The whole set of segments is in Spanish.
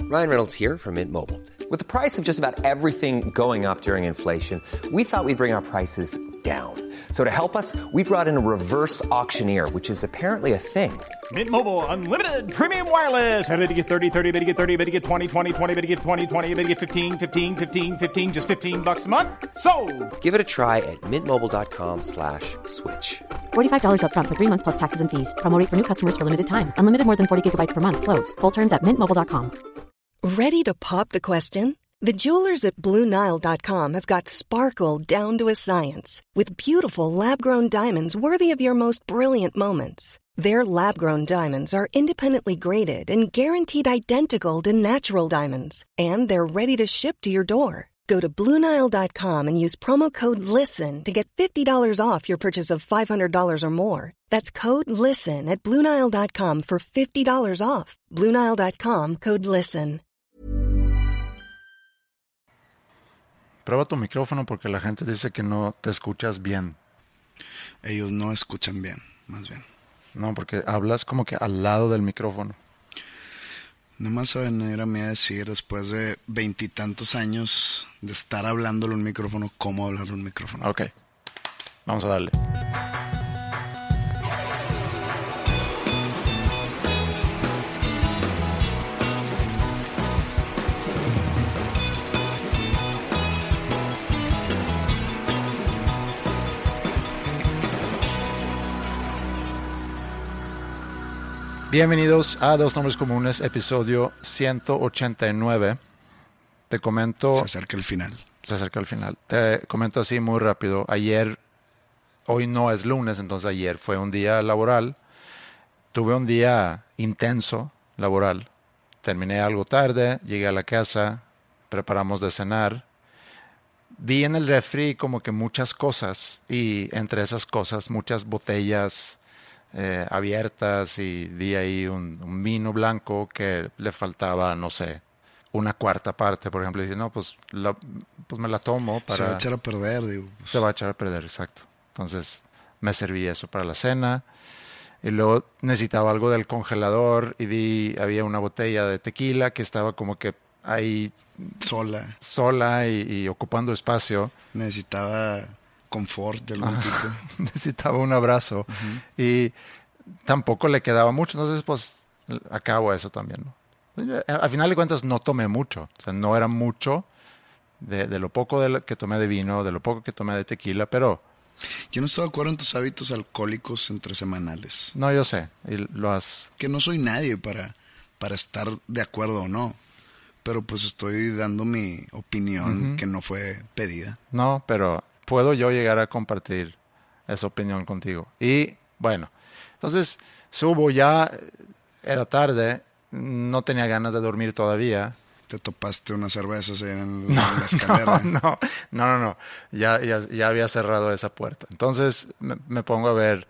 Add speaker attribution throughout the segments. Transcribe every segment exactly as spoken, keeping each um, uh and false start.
Speaker 1: Ryan Reynolds here from Mint Mobile. With the price of just about everything going up during inflation, we thought we'd bring our prices down. So to help us, we brought in a reverse auctioneer, which is apparently a thing.
Speaker 2: Mint Mobile Unlimited Premium Wireless. How to get thirty, thirty, how to get thirty, how to get twenty, twenty, twenty, how to get twenty, twenty, how to get fifteen, fifteen, fifteen, fifteen, just fifteen bucks a month? Sold!
Speaker 1: Give it a try at mintmobile.com slash switch.
Speaker 3: forty-five dollars up front for three months plus taxes and fees. Promo rate for new customers for limited time. Unlimited more than forty gigabytes per month. Slows full terms at mint mobile dot com.
Speaker 4: Ready to pop the question? The jewelers at Blue Nile dot com have got sparkle down to a science with beautiful lab-grown diamonds worthy of your most brilliant moments. Their lab-grown diamonds are independently graded and guaranteed identical to natural diamonds, and they're ready to ship to your door. Go to Blue Nile dot com and use promo code LISTEN to get fifty dollars off your purchase of five hundred dollars or more. That's code LISTEN at Blue Nile dot com for fifty dollars off. Blue Nile dot com, code LISTEN.
Speaker 5: Prueba tu micrófono porque la gente dice que no te escuchas bien.
Speaker 6: Ellos no escuchan bien, más bien.
Speaker 5: No, porque hablas como que al lado del micrófono.
Speaker 6: No más a venir a mí a decir, después de veintitantos años de estar hablándole un micrófono, cómo hablarle un micrófono.
Speaker 5: Ok, vamos a darle. Bienvenidos a Dos Nombres Comunes, episodio ciento ochenta y nueve. Te comento...
Speaker 6: Se acerca el final.
Speaker 5: Se acerca el final. Te comento así muy rápido. Ayer, hoy no es lunes, entonces ayer fue un día laboral. Tuve un día intenso laboral. Terminé algo tarde, llegué a la casa, preparamos de cenar. Vi en el refri como que muchas cosas y entre esas cosas muchas botellas Eh, abiertas y vi ahí un, un vino blanco que le faltaba, no sé, una cuarta parte, por ejemplo. Y dije, no, pues, la, pues me la tomo para...
Speaker 6: Se va a echar a perder, digo. Pues.
Speaker 5: Se va a echar a perder, exacto. Entonces me serví eso para la cena y luego necesitaba algo del congelador y vi, había una botella de tequila que estaba como que ahí...
Speaker 6: Sola.
Speaker 5: Sola y, y ocupando espacio.
Speaker 6: Necesitaba... confort de algún tipo.
Speaker 5: Necesitaba un abrazo. Uh-huh. Y tampoco le quedaba mucho. Entonces, pues, acabo eso también, ¿no? Al final de cuentas, no tomé mucho. O sea, no era mucho de, de lo poco de lo que tomé de vino, de lo poco que tomé de tequila, pero...
Speaker 6: Yo no estoy de acuerdo en tus hábitos alcohólicos entresemanales.
Speaker 5: No, yo sé. Y lo has...
Speaker 6: Que no soy nadie para, para estar de acuerdo o no. Pero pues estoy dando mi opinión, uh-huh, que no fue pedida.
Speaker 5: No, pero... puedo yo llegar a compartir esa opinión contigo. Y bueno, entonces subo ya, era tarde, no tenía ganas de dormir todavía.
Speaker 6: ¿Te topaste unas cervezas en,
Speaker 5: no,
Speaker 6: en la escalera?
Speaker 5: No, no, no, no, no. Ya, ya, ya había cerrado esa puerta. Entonces me, me pongo a ver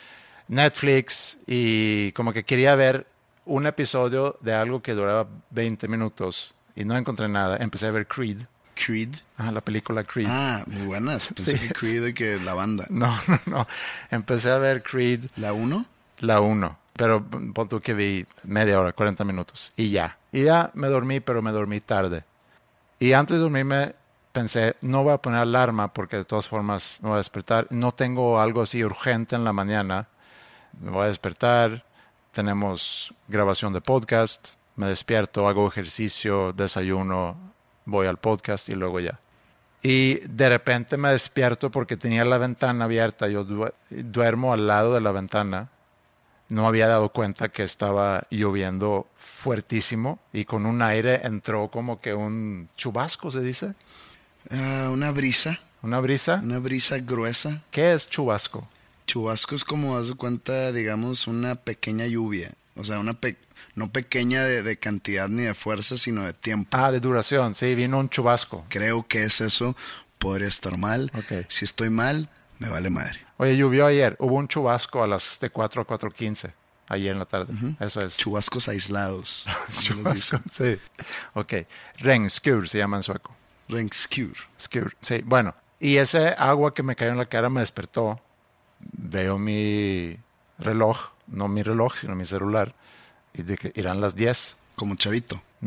Speaker 5: Netflix y como que quería ver un episodio de algo que duraba veinte minutos y no encontré nada. Empecé a ver Creed.
Speaker 6: Creed.
Speaker 5: Ah, la película Creed.
Speaker 6: Ah, muy buenas. Pensé sí. que Creed y que la banda.
Speaker 5: No, no, no. Empecé a ver Creed.
Speaker 6: ¿La uno?
Speaker 5: La uno. Pero pon tú que vi media hora, cuarenta minutos. Y ya. Y ya me dormí, pero me dormí tarde. Y antes de dormirme pensé, no voy a poner alarma porque de todas formas me voy a despertar. No tengo algo así urgente en la mañana. Me voy a despertar. Tenemos grabación de podcast. Me despierto, hago ejercicio, desayuno, voy al podcast y luego ya. Y de repente me despierto porque tenía la ventana abierta. Yo du- duermo al lado de la ventana. No me había dado cuenta que estaba lloviendo fuertísimo y con un aire entró como que un chubasco, ¿se dice?
Speaker 6: Uh, una brisa.
Speaker 5: ¿Una brisa?
Speaker 6: Una brisa gruesa.
Speaker 5: ¿Qué es chubasco?
Speaker 6: Chubasco es como, haz de cuenta, digamos, una pequeña lluvia. O sea, una pe- no pequeña de, de cantidad ni de fuerza, sino de tiempo.
Speaker 5: Ah, de duración. Sí, vino un chubasco.
Speaker 6: Creo que es eso. Podría estar mal.
Speaker 5: Okay.
Speaker 6: Si estoy mal, me vale madre.
Speaker 5: Oye, llovió ayer. Hubo un chubasco a las de cuatro a cuatro quince. Ayer en la tarde. Uh-huh. Eso es.
Speaker 6: Chubascos aislados.
Speaker 5: Chubasco, sí. Ok. Regnskur se llama en sueco.
Speaker 6: Regnskur.
Speaker 5: Skur, sí. Bueno, y ese agua que me cayó en la cara me despertó. Veo mi reloj. No mi reloj, sino mi celular. Y de que irán las diez.
Speaker 6: Como chavito.
Speaker 5: Uh-huh.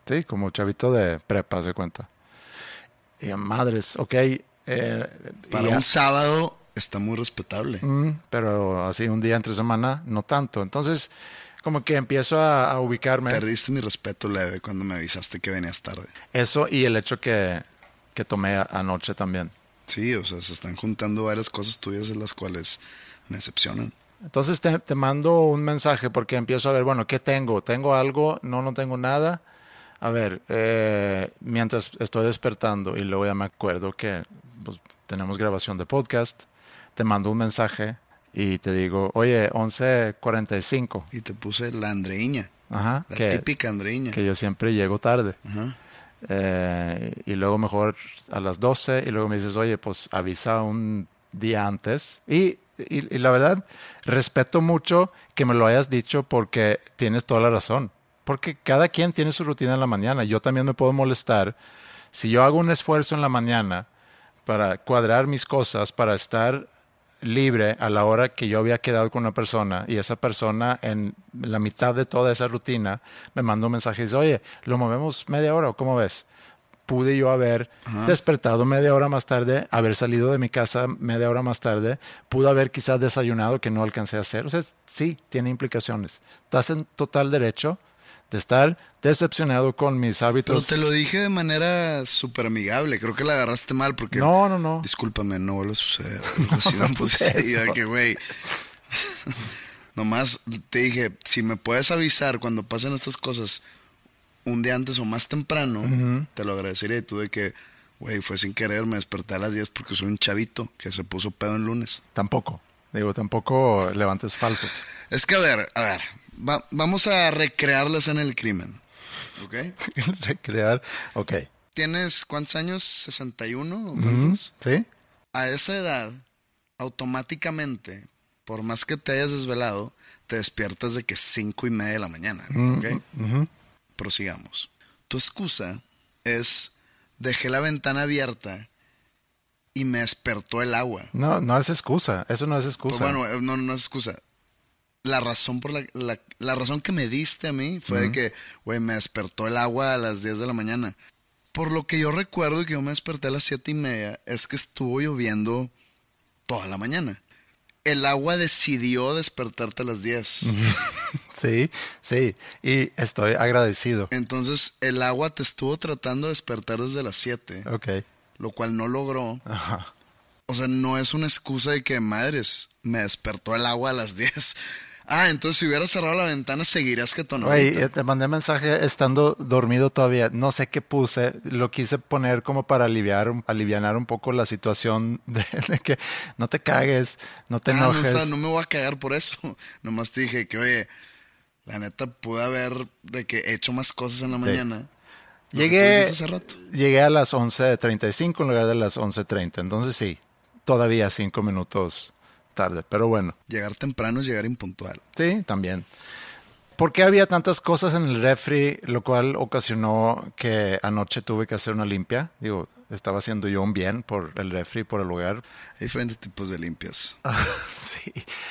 Speaker 5: Sí, como chavito de prepa, se cuenta. Y madres, ok. Eh,
Speaker 6: Para
Speaker 5: ya,
Speaker 6: un sábado está muy respetable.
Speaker 5: mm, pero así un día entre semana, no tanto. Entonces, como que empiezo a, a ubicarme.
Speaker 6: Perdiste mi respeto leve cuando me avisaste que venías tarde.
Speaker 5: Eso y el hecho que, que tomé a- anoche también.
Speaker 6: Sí, o sea, se están juntando varias cosas tuyas de las cuales me decepcionan.
Speaker 5: Entonces te, te mando un mensaje porque empiezo a ver, bueno, ¿qué tengo? ¿Tengo algo? No, no tengo nada. A ver, eh, mientras estoy despertando y luego ya me acuerdo que pues, tenemos grabación de podcast, te mando un mensaje y te digo, oye, once cuarenta y cinco.
Speaker 6: Y te puse la Andreíña.
Speaker 5: Ajá,
Speaker 6: La
Speaker 5: que,
Speaker 6: típica Andreíña.
Speaker 5: que yo siempre llego tarde.
Speaker 6: Ajá.
Speaker 5: Eh, y luego mejor a las doce y luego me dices, oye, pues avisa un día antes. Y, y, y la verdad, respeto mucho que me lo hayas dicho porque tienes toda la razón. Porque cada quien tiene su rutina en la mañana. Yo también me puedo molestar si yo hago un esfuerzo en la mañana para cuadrar mis cosas, para estar libre a la hora que yo había quedado con una persona y esa persona en la mitad de toda esa rutina me manda un mensaje y dice, oye, ¿lo movemos media hora o cómo ves? Pude yo haber Ajá. despertado media hora más tarde, haber salido de mi casa media hora más tarde, pude haber quizás desayunado que no alcancé a hacer. O sea, sí, tiene implicaciones. Estás en total derecho de estar decepcionado con mis hábitos.
Speaker 6: Pero te lo dije de manera súper amigable. Creo que la agarraste mal porque...
Speaker 5: No, no, no.
Speaker 6: Discúlpame, no vuelve a suceder. Así me puse que, güey... Nomás te dije, si me puedes avisar cuando pasen estas cosas un día antes o más temprano, uh-huh. te lo agradecería. Y tú de que, güey, fue sin querer, me desperté a las diez porque soy un chavito que se puso pedo en lunes.
Speaker 5: Tampoco. Digo, tampoco levantes falsos.
Speaker 6: Es que, a ver, a ver... Va, vamos a recrear la escena del crimen, ¿ok?
Speaker 5: Recrear, ok.
Speaker 6: ¿Tienes cuántos años? ¿sesenta y uno o cuántos?
Speaker 5: Mm, sí.
Speaker 6: A esa edad, automáticamente, por más que te hayas desvelado, te despiertas de que cinco y media de la mañana, ¿ok?
Speaker 5: Uh-huh.
Speaker 6: Prosigamos. Tu excusa es, dejé la ventana abierta y me despertó el agua.
Speaker 5: No, no es excusa, eso no es excusa.
Speaker 6: Pues bueno, no, no es excusa. La razón por la, la, la razón que me diste a mí fue uh-huh. de que, güey, me despertó el agua a las diez de la mañana. Por lo que yo recuerdo y que yo me desperté a las siete y media, es que estuvo lloviendo toda la mañana. El agua decidió despertarte a las diez.
Speaker 5: Sí, sí, y estoy agradecido.
Speaker 6: Entonces, el agua te estuvo tratando de despertar desde las siete.
Speaker 5: Ok.
Speaker 6: Lo cual no logró.
Speaker 5: Ajá.
Speaker 6: O sea, no es una excusa de que, madres, me despertó el agua a las diez. Ah, entonces si hubiera cerrado la ventana, seguirías que tono.
Speaker 5: Güey, te mandé mensaje estando dormido todavía. No sé qué puse. Lo quise poner como para aliviar, alivianar un poco la situación de, de que no te cagues, no te
Speaker 6: ah,
Speaker 5: enojes.
Speaker 6: No, está, no me voy a cagar por eso. Nomás te dije que, oye, la neta pude haber de que hecho más cosas en la sí. mañana.
Speaker 5: Llegué, hace rato. llegué a las once treinta y cinco en lugar de las once treinta. Entonces sí, todavía cinco minutos tarde, pero bueno.
Speaker 6: Llegar temprano es llegar impuntual.
Speaker 5: Sí, también. ¿Por qué había tantas cosas en el refri, lo cual ocasionó que anoche tuve que hacer una limpia? Digo, estaba haciendo yo un bien por el refri, por el lugar.
Speaker 6: Hay diferentes tipos de limpias.
Speaker 5: Sí.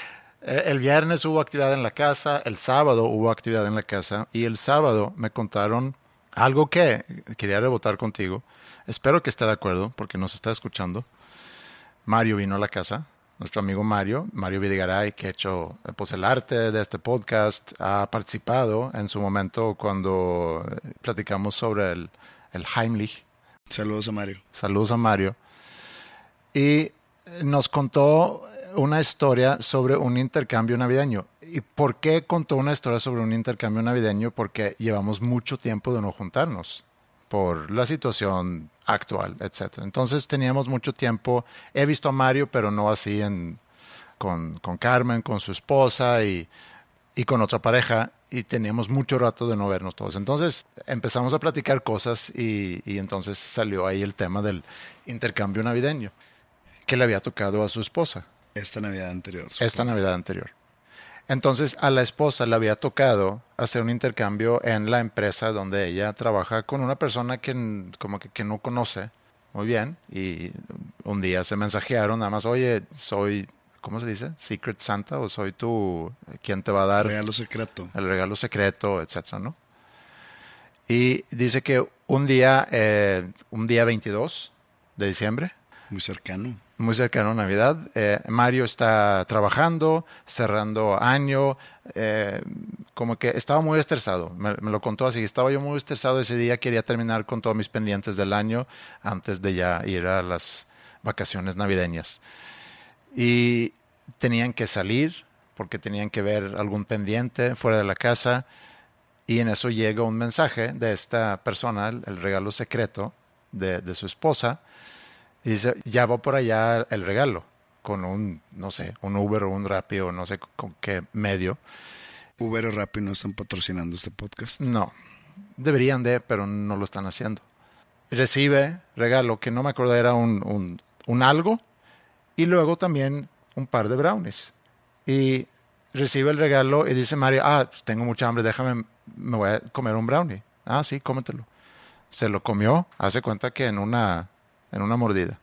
Speaker 5: El viernes hubo actividad en la casa, el sábado hubo actividad en la casa y el sábado me contaron algo que quería rebotar contigo. Espero que esté de acuerdo porque nos está escuchando. Mario vino a la casa. Nuestro amigo Mario, Mario Videgaray, que ha hecho pues, el arte de este podcast, ha participado en su momento cuando platicamos sobre el, el Heimlich.
Speaker 6: Saludos a Mario.
Speaker 5: Saludos a Mario. Y nos contó una historia sobre un intercambio navideño. ¿Y por qué contó una historia sobre un intercambio navideño? Porque llevamos mucho tiempo de no juntarnos por la situación actual, etcétera. Entonces teníamos mucho tiempo. He visto a Mario, pero no así en, con, con Carmen, con su esposa y, y con otra pareja. Y teníamos mucho rato de no vernos todos. Entonces empezamos a platicar cosas y, y entonces salió ahí el tema del intercambio navideño que le había tocado a su esposa.
Speaker 6: Esta Navidad anterior.
Speaker 5: Supongo. Esta Navidad anterior. Entonces a la esposa le había tocado hacer un intercambio en la empresa donde ella trabaja con una persona que como que, que no conoce muy bien y un día se mensajearon nada más, oye, soy, ¿cómo se dice? Secret Santa o soy tú quien te va a dar
Speaker 6: regalo secreto.
Speaker 5: El regalo secreto, etcétera, ¿no? Y dice que un día, eh, un día veintidós de diciembre,
Speaker 6: Muy cercano.
Speaker 5: muy cercano a Navidad, eh, Mario está trabajando, cerrando año, eh, como que estaba muy estresado, me, me lo contó así, estaba yo muy estresado ese día, quería terminar con todos mis pendientes del año antes de ya ir a las vacaciones navideñas. Y tenían que salir porque tenían que ver algún pendiente fuera de la casa, y en eso llega un mensaje de esta persona, el, el regalo secreto de, de su esposa, y dice, ya va por allá el regalo, con un, no sé, un Uber o un Rappi o no sé con qué medio.
Speaker 6: Uber y Rappi no están patrocinando este podcast.
Speaker 5: No, deberían de, pero no lo están haciendo. Recibe regalo, que no me acuerdo, era un, un, un algo, y luego también un par de brownies. Y recibe el regalo y dice Mario, ah, tengo mucha hambre, déjame, me voy a comer un brownie. Ah, sí, cómetelo. Se lo comió, hace cuenta que en una, en una mordida.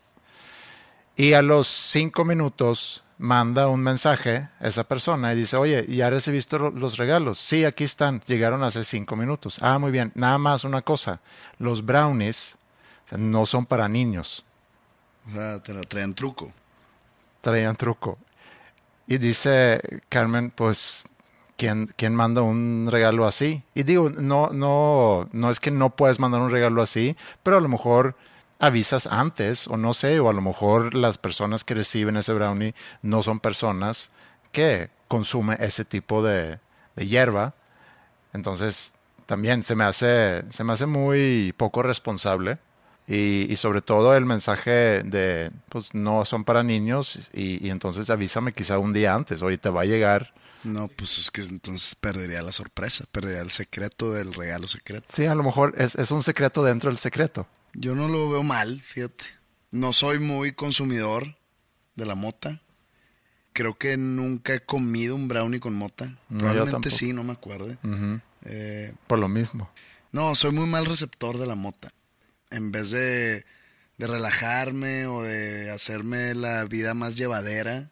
Speaker 5: Y a los cinco minutos manda un mensaje a esa persona y dice, oye, ¿ya recibiste los regalos? Sí, aquí están, llegaron hace cinco minutos. Ah, muy bien, nada más una cosa, los brownies, o sea, no son para niños.
Speaker 6: O sea, te lo traían truco.
Speaker 5: Traían truco. Y dice Carmen, pues, ¿quién, quién manda un regalo así? Y digo, no, no, no es que no puedes mandar un regalo así, pero a lo mejor avisas antes, o no sé, o a lo mejor las personas que reciben ese brownie no son personas que consumen ese tipo de, de hierba. Entonces, también se me hace, se me hace muy poco responsable. Y, y sobre todo el mensaje de, pues no son para niños, y, y entonces avísame quizá un día antes, oye, te va a llegar.
Speaker 6: No, pues es que entonces perdería la sorpresa, perdería el secreto del regalo secreto.
Speaker 5: Sí, a lo mejor es, es un secreto dentro del secreto.
Speaker 6: Yo no lo veo mal, fíjate. No soy muy consumidor de la mota. Creo que nunca he comido un brownie con mota.
Speaker 5: No,
Speaker 6: Probablemente sí, no me acuerdo.
Speaker 5: Uh-huh.
Speaker 6: Eh,
Speaker 5: Por lo mismo.
Speaker 6: no, soy muy mal receptor de la mota. En vez de, de relajarme o de hacerme la vida más llevadera,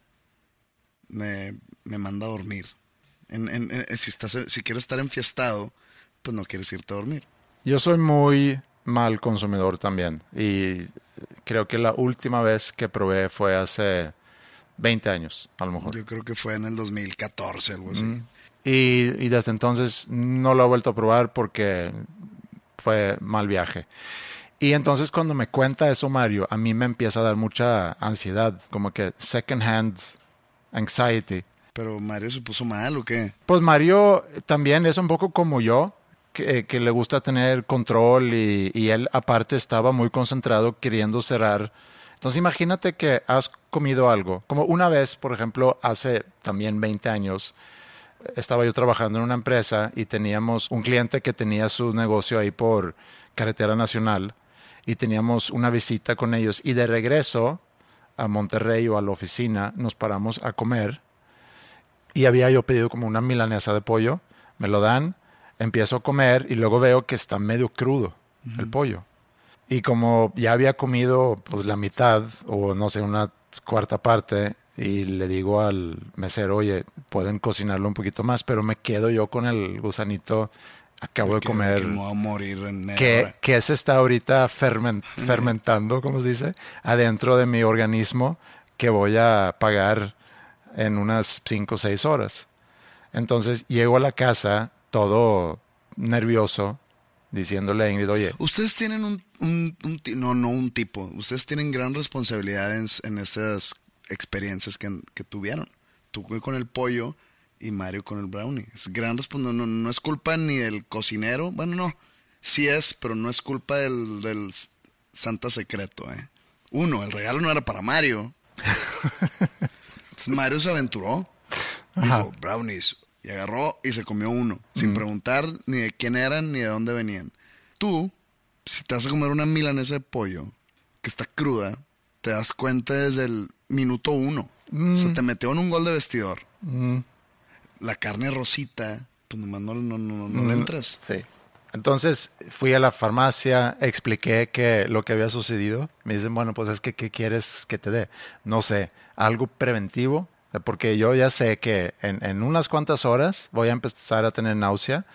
Speaker 6: me, me manda a dormir. En, en, en, si, estás, si quieres estar enfiestado, pues no quieres irte a dormir.
Speaker 5: Yo soy muy mal consumidor también. Y creo que la última vez que probé fue hace veinte años, a lo mejor.
Speaker 6: Yo creo que fue en el dos mil catorce, algo así. Mm.
Speaker 5: Y, y desde entonces no lo he vuelto a probar porque fue mal viaje. Y entonces cuando me cuenta eso Mario, a mí me empieza a dar mucha ansiedad, como que second hand anxiety.
Speaker 6: ¿Pero Mario se puso mal o qué?
Speaker 5: Pues Mario también es un poco como yo, que, que le gusta tener control, y, y él aparte estaba muy concentrado queriendo cerrar. Entonces imagínate que has comido algo, como una vez, por ejemplo, hace también veinte años, estaba yo trabajando en una empresa y teníamos un cliente que tenía su negocio ahí por Carretera Nacional, y teníamos una visita con ellos, y de regreso a Monterrey o a la oficina nos paramos a comer, y había yo pedido como una milanesa de pollo, me lo dan, empiezo a comer y luego veo que está medio crudo uh-huh. el pollo, y como ya había comido pues la mitad o no sé, una cuarta parte, y le digo al mesero, oye, pueden cocinarlo un poquito más, pero me quedo yo con el gusanito. Acabo de comer.
Speaker 6: Que me voy a morir en media
Speaker 5: que,
Speaker 6: hora.
Speaker 5: que se está ahorita ferment, fermentando, ¿cómo se dice? Adentro de mi organismo, que voy a pagar en unas cinco o seis horas. Entonces llego a la casa todo nervioso, diciéndole a Ingrid, oye.
Speaker 6: Ustedes tienen un, un, un no, no un tipo. Ustedes tienen gran responsabilidad en, en esas experiencias que, que tuvieron. Tú con el pollo y Mario con el brownie. Es gran responsabilidad. No, no, no es culpa ni del cocinero. Bueno, no. Sí es, pero no es culpa del, del Santa secreto, ¿eh? Uno, el regalo no era para Mario. Entonces Mario se aventuró. Dijo, brownies. Y agarró y se comió uno. Mm. Sin preguntar ni de quién eran ni de dónde venían. Tú, si te vas a comer una milanesa de pollo que está cruda, te das cuenta desde el minuto uno. Mm. O sea, te metió en un gol de vestidor. Mm. La carne rosita, pues nomás no, no, no, no mm. le entras.
Speaker 5: Sí. Entonces fui a la farmacia, expliqué que lo que había sucedido. Me dicen, bueno, pues es que ¿qué quieres que te dé? No sé, algo preventivo. Porque yo ya sé que en, en unas cuantas horas voy a empezar a tener náusea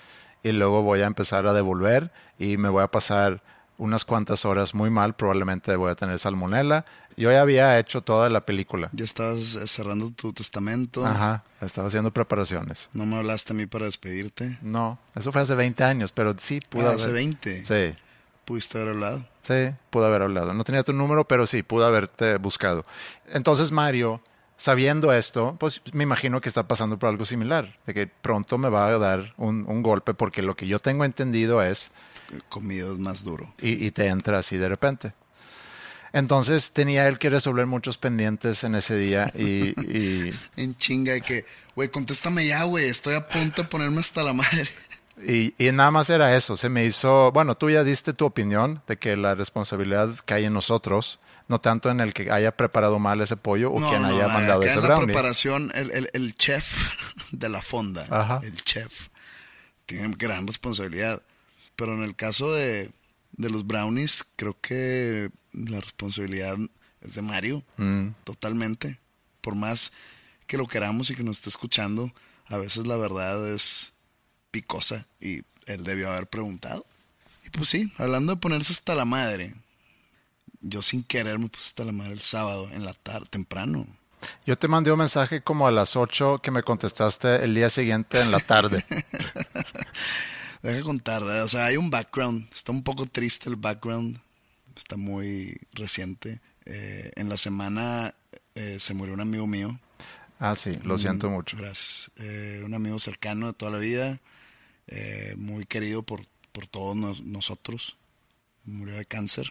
Speaker 5: y luego voy a empezar a devolver y me voy a pasar unas cuantas horas muy mal, probablemente voy a tener salmonela. Yo ya había hecho toda la película.
Speaker 6: Ya estabas cerrando tu testamento.
Speaker 5: Ajá, estaba haciendo preparaciones.
Speaker 6: ¿No me hablaste a mí para despedirte?
Speaker 5: No, eso fue hace veinte años, pero sí pude
Speaker 6: ah,
Speaker 5: haber.
Speaker 6: ¿Hace veinte?
Speaker 5: Sí.
Speaker 6: ¿Pudiste haber hablado?
Speaker 5: Sí, pude haber hablado. No tenía tu número, pero sí, pude haberte buscado. Entonces Mario, sabiendo esto, pues me imagino que está pasando por algo similar, de que pronto me va a dar un, un golpe, porque lo que yo tengo entendido es...
Speaker 6: Comido es más duro.
Speaker 5: Y, y te entra así de repente. Entonces tenía él que resolver muchos pendientes en ese día y... y
Speaker 6: en chinga de que, güey, contéstame ya, güey, estoy a punto de ponerme hasta la madre.
Speaker 5: Y, y nada más era eso, se me hizo... Bueno, tú ya diste tu opinión de que la responsabilidad cae en nosotros, no tanto en el que haya preparado mal ese pollo o
Speaker 6: no,
Speaker 5: quien
Speaker 6: no,
Speaker 5: haya mandado
Speaker 6: acá
Speaker 5: ese
Speaker 6: en la
Speaker 5: brownie.
Speaker 6: preparación, el, el, el chef de la fonda,
Speaker 5: Ajá.
Speaker 6: el chef, tiene gran responsabilidad. Pero en el caso de, de los brownies, creo que la responsabilidad es de Mario, mm. totalmente. Por más que lo queramos y que nos esté escuchando, a veces la verdad es picosa y él debió haber preguntado. Y pues sí, hablando de ponerse hasta la madre, yo sin querer me puse hasta la madre el sábado en la tarde, temprano.
Speaker 5: Yo te mandé un mensaje como a las ocho que me contestaste el día siguiente en la tarde.
Speaker 6: Deja contar, o sea, hay un background, está un poco triste el background, está muy reciente. Eh, en la semana eh, se murió un amigo mío.
Speaker 5: Ah, sí, lo siento
Speaker 6: un,
Speaker 5: mucho.
Speaker 6: Gracias. Eh, un amigo cercano de toda la vida, eh, muy querido por, por todos nos, nosotros. Murió de cáncer.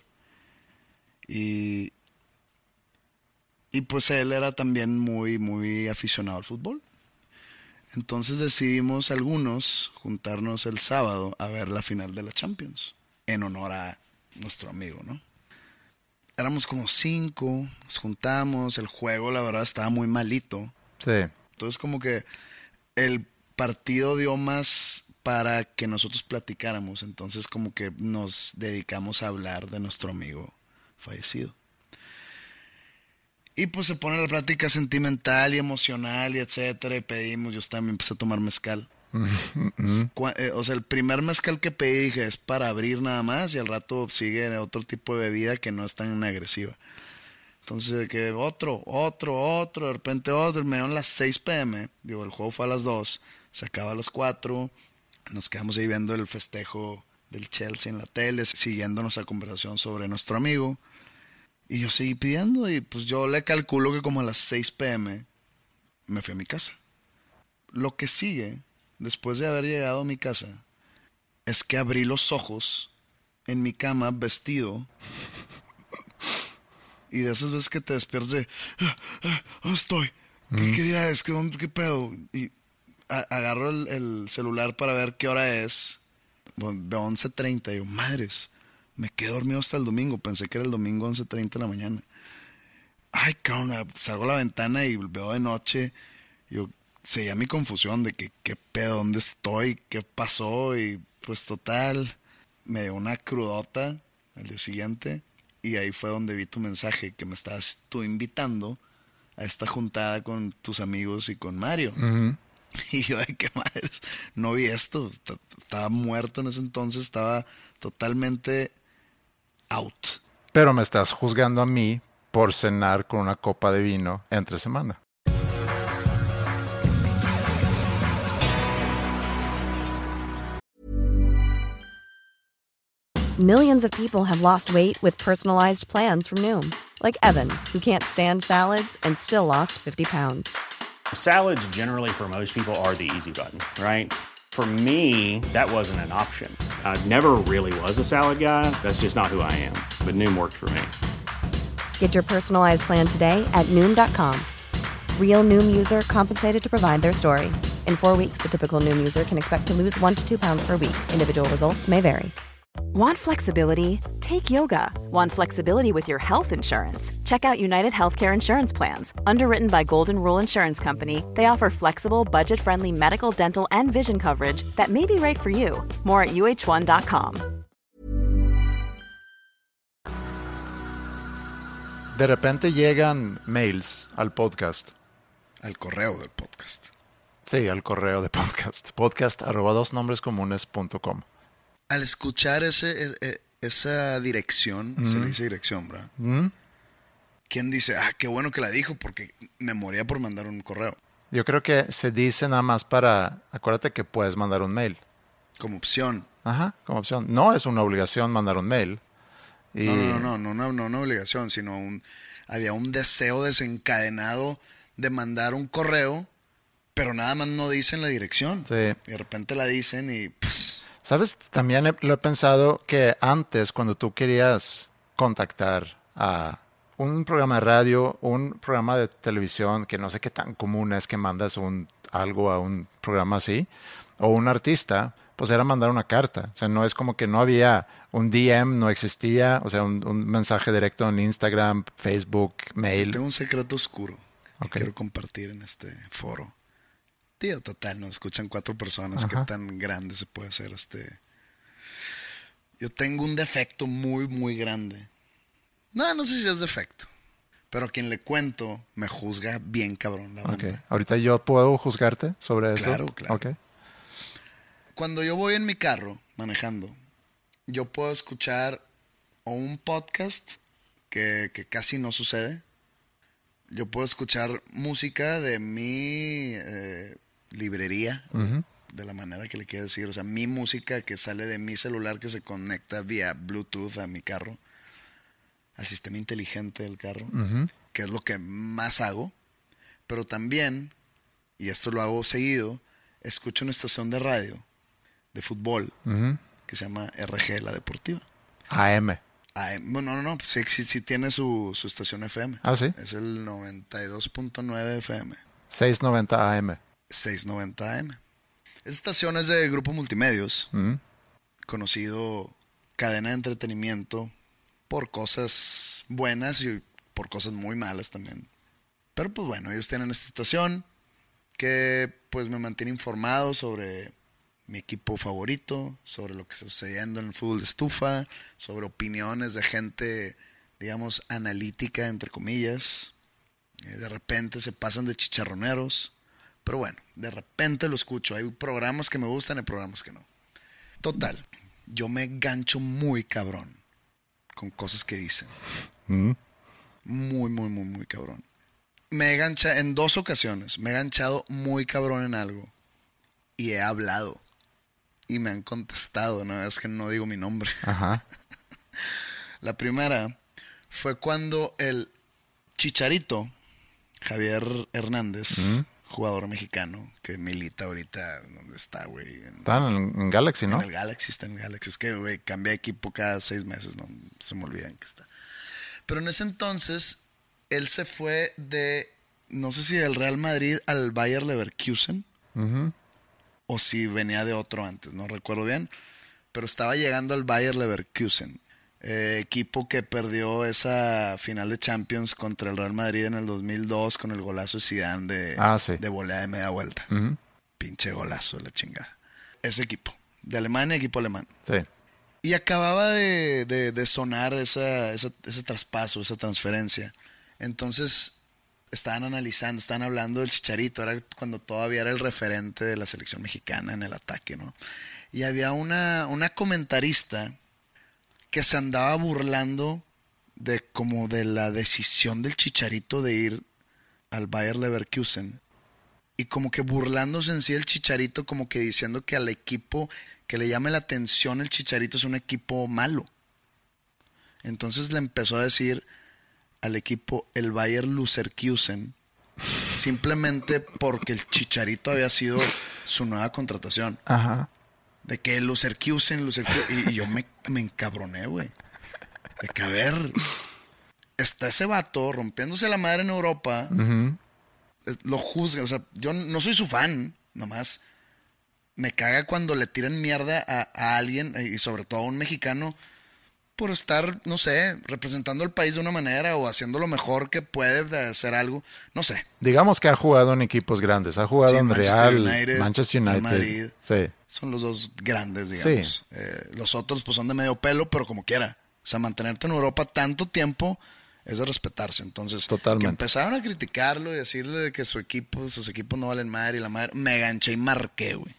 Speaker 6: Y, y pues él era también muy, muy aficionado al fútbol. Entonces decidimos algunos juntarnos el sábado a ver la final de la Champions, en honor a nuestro amigo, ¿no? Éramos como cinco, nos juntamos, el juego la verdad estaba muy malito.
Speaker 5: Sí.
Speaker 6: Entonces como que el partido dio más para que nosotros platicáramos, entonces como que nos dedicamos a hablar de nuestro amigo fallecido. Y pues se pone la plática sentimental y emocional y etcétera, y pedimos, yo también empecé a tomar mezcal. Mm-hmm. O sea, el primer mezcal que pedí dije, es para abrir nada más, y al rato sigue otro tipo de bebida que no es tan agresiva. Entonces, que otro, otro, otro, de repente otro, me dieron las seis pm, digo, el juego fue a las dos, se acaba a las cuatro, nos quedamos ahí viendo el festejo del Chelsea en la tele, siguiéndonos a conversación sobre nuestro amigo. Y yo seguí pidiendo y pues yo le calculo que como a las seis pm me fui a mi casa. Lo que sigue, después de haber llegado a mi casa, es que abrí los ojos en mi cama vestido. Y de esas veces que te despiertas de, ah, ah, ¿dónde estoy? ¿Qué, mm. ¿qué día es? ¿Qué, dónde, qué pedo? Y a, agarro el, el celular para ver qué hora es. De once treinta. Y yo, madres, me quedé dormido hasta el domingo. Pensé que era el domingo once treinta de la mañana. Ay, cabrón, salgo a la ventana y veo de noche. Yo seguía mi confusión de que qué pedo, dónde estoy, qué pasó. Y pues total, me dio una crudota al día siguiente. Y ahí fue donde vi tu mensaje, que me estabas tú invitando a esta juntada con tus amigos y con Mario. Uh-huh. Y yo, de qué madres, no vi esto. Estaba muerto en ese entonces, estaba totalmente out.
Speaker 5: Pero me estás juzgando a mí por cenar con una copa de vino entre semana.
Speaker 3: Millions of people have lost weight with personalized plans from Noom. Like Evan, who can't stand salads and still lost fifty pounds.
Speaker 7: Salads generally for most people are the easy button, right? For me, that wasn't an option. I never really was a salad guy. That's just not who I am. But Noom worked for me.
Speaker 3: Get your personalized plan today at Noom dot com. Real Noom user compensated to provide their story. In four weeks, the typical Noom user can expect to lose one to two pounds per week. Individual results may vary.
Speaker 8: Want flexibility? Take yoga. Want flexibility with your health insurance? Check out United Healthcare Insurance Plans. Underwritten by Golden Rule Insurance Company, they offer flexible, budget-friendly medical, dental, and vision coverage that may be right for you. More at U H one dot com.
Speaker 5: De repente llegan mails al podcast.
Speaker 6: Al correo del podcast.
Speaker 5: Sí, al correo de podcast. Podcast arroba dos nombres comunes punto com.
Speaker 6: Al escuchar ese, e, esa dirección, mm. se le dice dirección, ¿verdad? Mm. ¿Quién dice, ah, qué bueno que la dijo? Porque me moría por mandar un correo.
Speaker 5: Yo creo que se dice nada más para... Acuérdate que puedes mandar un mail.
Speaker 6: Como opción.
Speaker 5: Ajá, como opción. No es una obligación mandar un mail. Y...
Speaker 6: No, no, no, no, no, no una obligación, sino un, había un deseo desencadenado de mandar un correo, pero nada más no dicen la dirección.
Speaker 5: Sí.
Speaker 6: Y de repente la dicen y... Pff.
Speaker 5: ¿Sabes? También he, lo he pensado que antes, cuando tú querías contactar a un programa de radio, un programa de televisión, que no sé qué tan común es que mandas un, algo a un programa así, o un artista, pues era mandar una carta. O sea, no es como que no había un D M, no existía, o sea, un, un mensaje directo en Instagram, Facebook, mail.
Speaker 6: Tengo un secreto oscuro que
Speaker 5: okay.
Speaker 6: quiero compartir en este foro. Tío, total, nos escuchan cuatro personas. Ajá. Qué tan grande se puede hacer este... Yo tengo un defecto muy, muy grande. No, no sé si es defecto. Pero a quien le cuento me juzga bien cabrón la banda.
Speaker 5: Okay. ¿Ahorita yo puedo juzgarte sobre eso?
Speaker 6: Claro, claro.
Speaker 5: Okay.
Speaker 6: Cuando yo voy en mi carro manejando, yo puedo escuchar o un podcast que, que casi no sucede. Yo puedo escuchar música de mi eh, librería, uh-huh. de la manera que le quiero decir. O sea, mi música que sale de mi celular, que se conecta vía Bluetooth a mi carro, al sistema inteligente del carro, uh-huh. que es lo que más hago. Pero también, y esto lo hago seguido, escucho una estación de radio de fútbol uh-huh. que se llama R G, la deportiva.
Speaker 5: A M.
Speaker 6: A M. Bueno, no, no, pues sí, sí, sí tiene su, su estación F M.
Speaker 5: Ah, sí.
Speaker 6: Es el noventa y dos punto nueve F M.
Speaker 5: seiscientos noventa A M.
Speaker 6: seiscientos noventa A M. Esta estación es de Grupo Multimedios, uh-huh. conocido cadena de entretenimiento por cosas buenas y por cosas muy malas también. Pero pues bueno, ellos tienen esta estación que pues me mantiene informado sobre mi equipo favorito, sobre lo que está sucediendo en el fútbol de estufa, sobre opiniones de gente, digamos, analítica, entre comillas. De repente se pasan de chicharroneros, pero bueno, de repente lo escucho. Hay programas que me gustan y programas que no. Total, yo me gancho muy cabrón con cosas que dicen. Mm. Muy, muy, muy, muy cabrón. Me he ganchado en dos ocasiones, me he ganchado muy cabrón en algo y he hablado. Y me han contestado, no es que no digo mi nombre.
Speaker 5: Ajá.
Speaker 6: La primera fue cuando el Chicharito, Javier Hernández, ¿Mm? jugador mexicano, que milita ahorita, ¿dónde está, güey?
Speaker 5: Está en, en Galaxy, ¿no?
Speaker 6: En el Galaxy, está en el Galaxy. Es que, güey, cambia de equipo cada seis meses, no se me olvida en qué está. Pero en ese entonces, él se fue de, no sé si del Real Madrid al Bayer Leverkusen. Ajá. Uh-huh. O si venía de otro antes, no recuerdo bien. Pero estaba llegando al Bayer Leverkusen. Eh, equipo que perdió esa final de Champions contra el Real Madrid en el dos mil dos con el golazo de Zidane de,
Speaker 5: ah, sí.
Speaker 6: de volea de media vuelta.
Speaker 5: Uh-huh.
Speaker 6: Pinche golazo de la chingada. Ese equipo. De Alemania, equipo alemán.
Speaker 5: Sí.
Speaker 6: Y acababa de, de, de sonar esa, esa, ese traspaso, esa transferencia. Entonces... estaban analizando, estaban hablando del Chicharito, era cuando todavía era el referente de la selección mexicana en el ataque, ¿no? Y había una, una comentarista que se andaba burlando de como de la decisión del Chicharito de ir al Bayer Leverkusen. Y como que burlándose en sí el Chicharito, como que diciendo que al equipo que le llame la atención el Chicharito es un equipo malo. Entonces le empezó a decir al equipo el Bayer Leverkusen, simplemente porque el Chicharito había sido su nueva contratación.
Speaker 5: Ajá.
Speaker 6: De que el Leverkusen, Leverkusen, y, y yo me, me encabroné, güey. De que, a ver, está ese vato rompiéndose la madre en Europa, uh-huh. lo juzga, o sea, yo no soy su fan, nomás me caga cuando le tiran mierda a, a alguien, y sobre todo a un mexicano, por estar, no sé, representando al país de una manera o haciendo lo mejor que puede de hacer algo, no sé.
Speaker 5: Digamos que ha jugado en equipos grandes, ha jugado sí, en Manchester Real, United, Manchester United,
Speaker 6: Madrid.
Speaker 5: Sí.
Speaker 6: Son los dos grandes, digamos. Sí. Eh, los otros pues son de medio pelo, pero como quiera. O sea, mantenerte en Europa tanto tiempo es de respetarse. Entonces,
Speaker 5: Totalmente.
Speaker 6: que empezaron a criticarlo y decirle que su equipo, sus equipos no valen madre y la madre, me ganché y marqué, güey.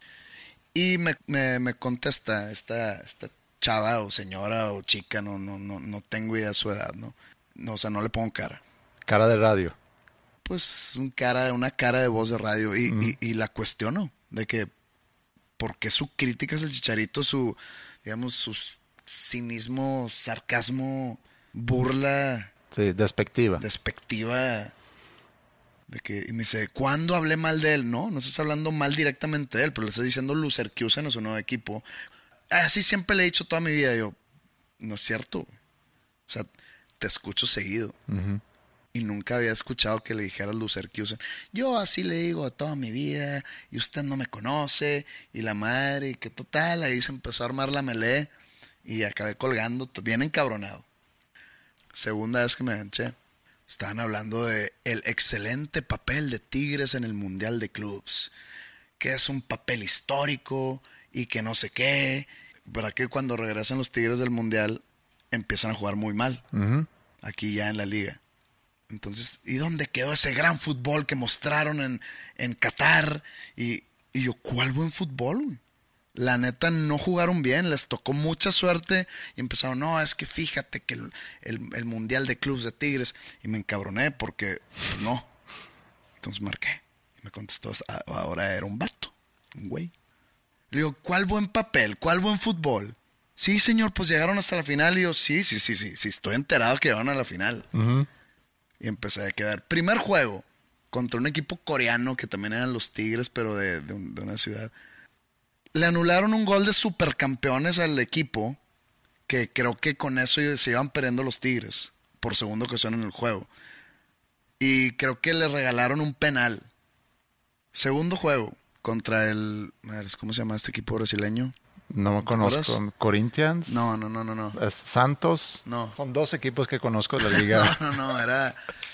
Speaker 6: Y me, me, me contesta esta, esta chava o señora o chica, no, no, no, no tengo idea de su edad, ¿no? no o sea, no le pongo cara.
Speaker 5: Cara de radio.
Speaker 6: Pues un cara, una cara de voz de radio. Y, mm. y, y la cuestiono de que ¿por qué su crítica es el Chicharito? Su, digamos, su cinismo, sarcasmo, burla.
Speaker 5: Sí, despectiva.
Speaker 6: Despectiva. De que, y me dice, ¿cuándo hablé mal de él? No, no estás hablando mal directamente de él, pero le estás diciendo Leverkusen a su nuevo equipo. Así siempre le he dicho toda mi vida. Yo, no es cierto. O sea, te escucho seguido. Uh-huh. Y nunca había escuchado que le dijeras Leverkusen. Yo así le digo toda mi vida, y usted no me conoce, y la madre, y que total, ahí se empezó a armar la melee, y acabé colgando, bien encabronado. Segunda vez que me enganché. Estaban hablando de el excelente papel de Tigres en el Mundial de Clubs, que es un papel histórico y que no sé qué. ¿Para qué cuando regresan los Tigres del Mundial empiezan a jugar muy mal? Uh-huh. Aquí ya en la liga. Entonces, ¿y dónde quedó ese gran fútbol que mostraron en, en Qatar? Y, y yo, ¿cuál buen fútbol, güey? La neta, no jugaron bien, les tocó mucha suerte y empezaron, no, es que fíjate que el, el, el Mundial de Clubs de Tigres, y me encabroné porque pues, no. Entonces marqué y me contestó, ahora era un vato, un güey. Le digo, ¿cuál buen papel? ¿Cuál buen fútbol? Sí, señor, pues llegaron hasta la final. Y yo, sí, sí, sí, sí, sí, estoy enterado que llegaron a la final. Uh-huh. Y empecé a quedar. Primer juego contra un equipo coreano que también eran los Tigres, pero de, de, un, de una ciudad. Le anularon un gol de supercampeones al equipo, que creo que con eso se iban perdiendo los Tigres por segunda ocasión en el juego. Y creo que le regalaron un penal. Segundo juego contra el... ¿Cómo se llama este equipo brasileño?
Speaker 5: No me conozco. ¿Corinthians?
Speaker 6: No, no, no, no, no.
Speaker 5: ¿Es Santos?
Speaker 6: No.
Speaker 5: Son dos equipos que conozco de la liga.
Speaker 6: no, no, no, era...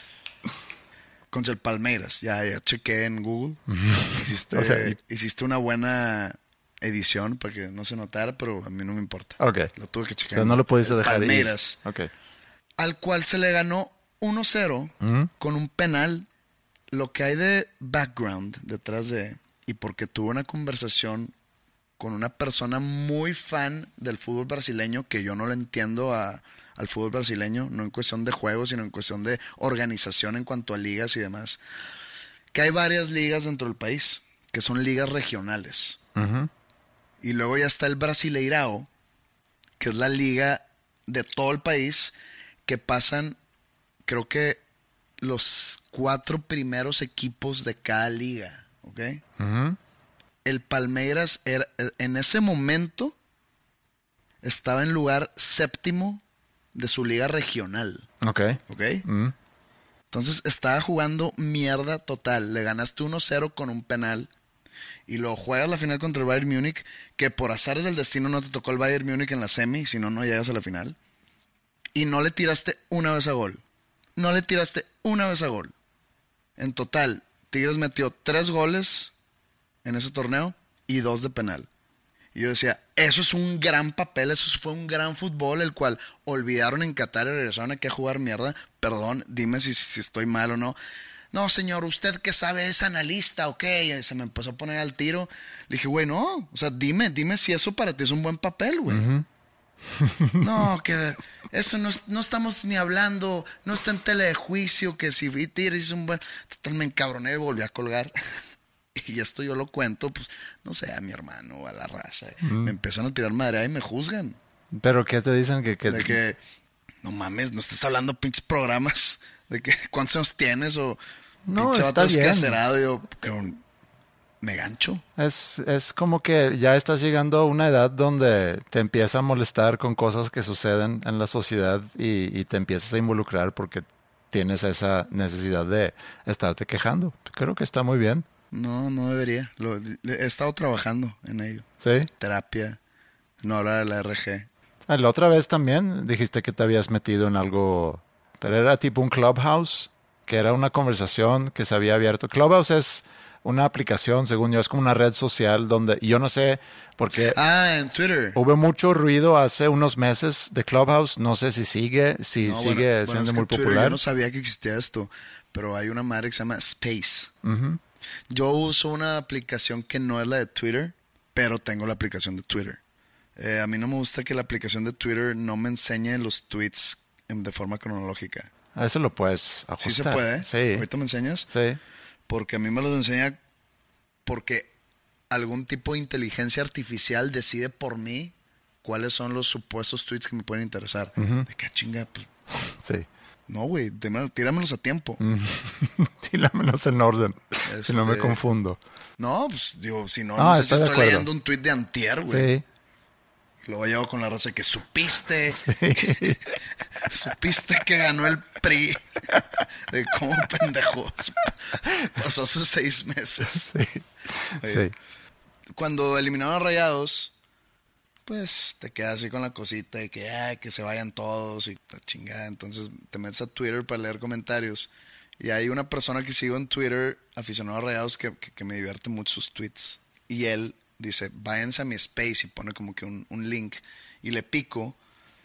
Speaker 6: contra el Palmeiras. Ya, ya chequé en Google. Hiciste, o sea, y... hiciste una buena... edición para que no se notara, pero a mí no me importa.
Speaker 5: Ok.
Speaker 6: Lo tuve que checar.
Speaker 5: O sea, no lo pudiste dejar
Speaker 6: Palmeiras.
Speaker 5: Ir. Ok.
Speaker 6: Al cual se le ganó uno cero uh-huh. con un penal. Lo que hay de background detrás de... Y porque tuve una conversación con una persona muy fan del fútbol brasileño, que yo no le entiendo a, al fútbol brasileño, no en cuestión de juego, sino en cuestión de organización en cuanto a ligas y demás. Que hay varias ligas dentro del país, que son ligas regionales. Uh-huh. Y luego ya está el Brasileirao, que es la liga de todo el país, que pasan, creo que los cuatro primeros equipos de cada liga, ¿ok? Uh-huh. El Palmeiras era, en ese momento estaba en lugar séptimo de su liga regional.
Speaker 5: Ok.
Speaker 6: ¿Ok?
Speaker 5: Uh-huh.
Speaker 6: Entonces estaba jugando mierda total. Le ganaste uno cero con un penal. Y luego juegas la final contra el Bayern Múnich, que por azares del destino no te tocó el Bayern Múnich en la semi, si no, no llegas a la final. Y no le tiraste una vez a gol. No le tiraste una vez a gol. En total, Tigres metió tres goles en ese torneo y dos de penal. Y yo decía, eso es un gran papel, eso fue un gran fútbol, el cual olvidaron en Qatar y regresaron aquí a jugar mierda. Perdón, dime si, si estoy mal o no. No, señor, usted que sabe es analista, ok. Y se me empezó a poner al tiro. Le dije, güey, no. O sea, dime, dime si eso para ti es un buen papel, güey. Uh-huh. No, que eso no, no estamos ni hablando. No está en tele de juicio. Que si Tigres es un buen... Total, me encabroné y volví a colgar. Y esto yo lo cuento, pues, no sé, a mi hermano o a la raza. Uh-huh. Me empiezan a tirar madre y me juzgan.
Speaker 5: ¿Pero qué te dicen? Que, que...
Speaker 6: De que, no mames, no estés hablando pinches programas. De que, ¿cuántos años tienes? O...
Speaker 5: No, está bien.
Speaker 6: Cacerado, yo, me gancho.
Speaker 5: Es, es como que ya estás llegando a una edad donde te empieza a molestar con cosas que suceden en la sociedad y, y te empiezas a involucrar porque tienes esa necesidad de estarte quejando. Creo que está muy bien.
Speaker 6: No, no debería. Lo, he estado trabajando en ello.
Speaker 5: ¿Sí?
Speaker 6: Terapia, no hablar de la R G.
Speaker 5: Ah, la otra vez también dijiste que te habías metido en algo, pero era tipo un Clubhouse, que era una conversación que se había abierto. Clubhouse es una aplicación, según yo, es como una red social donde, yo no sé, porque
Speaker 6: Ah, en Twitter.
Speaker 5: hubo mucho ruido hace unos meses de Clubhouse, no sé si sigue, si
Speaker 6: No,
Speaker 5: sigue
Speaker 6: bueno, bueno,
Speaker 5: siendo
Speaker 6: es que
Speaker 5: muy
Speaker 6: Twitter,
Speaker 5: popular.
Speaker 6: Yo no sabía que existía esto, pero hay una madre que se llama Space.
Speaker 5: Uh-huh.
Speaker 6: Yo uso una aplicación que no es la de Twitter, pero tengo la aplicación de Twitter. Eh, a mí no me gusta que la aplicación de Twitter no me enseñe los tweets en, de forma cronológica.
Speaker 5: A eso lo puedes ajustar.
Speaker 6: Sí se puede.
Speaker 5: Sí.
Speaker 6: Ahorita me enseñas.
Speaker 5: Sí.
Speaker 6: Porque a mí me los enseña porque algún tipo de inteligencia artificial decide por mí cuáles son los supuestos tweets que me pueden interesar. Uh-huh. De qué chinga, pues.
Speaker 5: Sí.
Speaker 6: No, güey, tíramelos a tiempo.
Speaker 5: Uh-huh. Tíramelos en orden. Este... Si no me confundo.
Speaker 6: No, pues digo, si no,
Speaker 5: ah,
Speaker 6: no sé si estoy
Speaker 5: acuerdo.
Speaker 6: leyendo un tweet de antier, güey.
Speaker 5: Sí.
Speaker 6: Luego llego con la raza de que supiste,
Speaker 5: sí.
Speaker 6: que, supiste que ganó el P R I. De cómo pendejo. Pasó hace seis meses.
Speaker 5: Sí.
Speaker 6: Oye,
Speaker 5: sí.
Speaker 6: Cuando eliminaron a Rayados, pues te quedas así con la cosita de que, ay, que se vayan todos y la chingada. Entonces te metes a Twitter para leer comentarios. Y hay una persona que sigo en Twitter, aficionado a Rayados, que, que, que me divierte mucho sus tweets. Y él dice, váyanse a mi Space, y pone como que un, un link. Y le pico.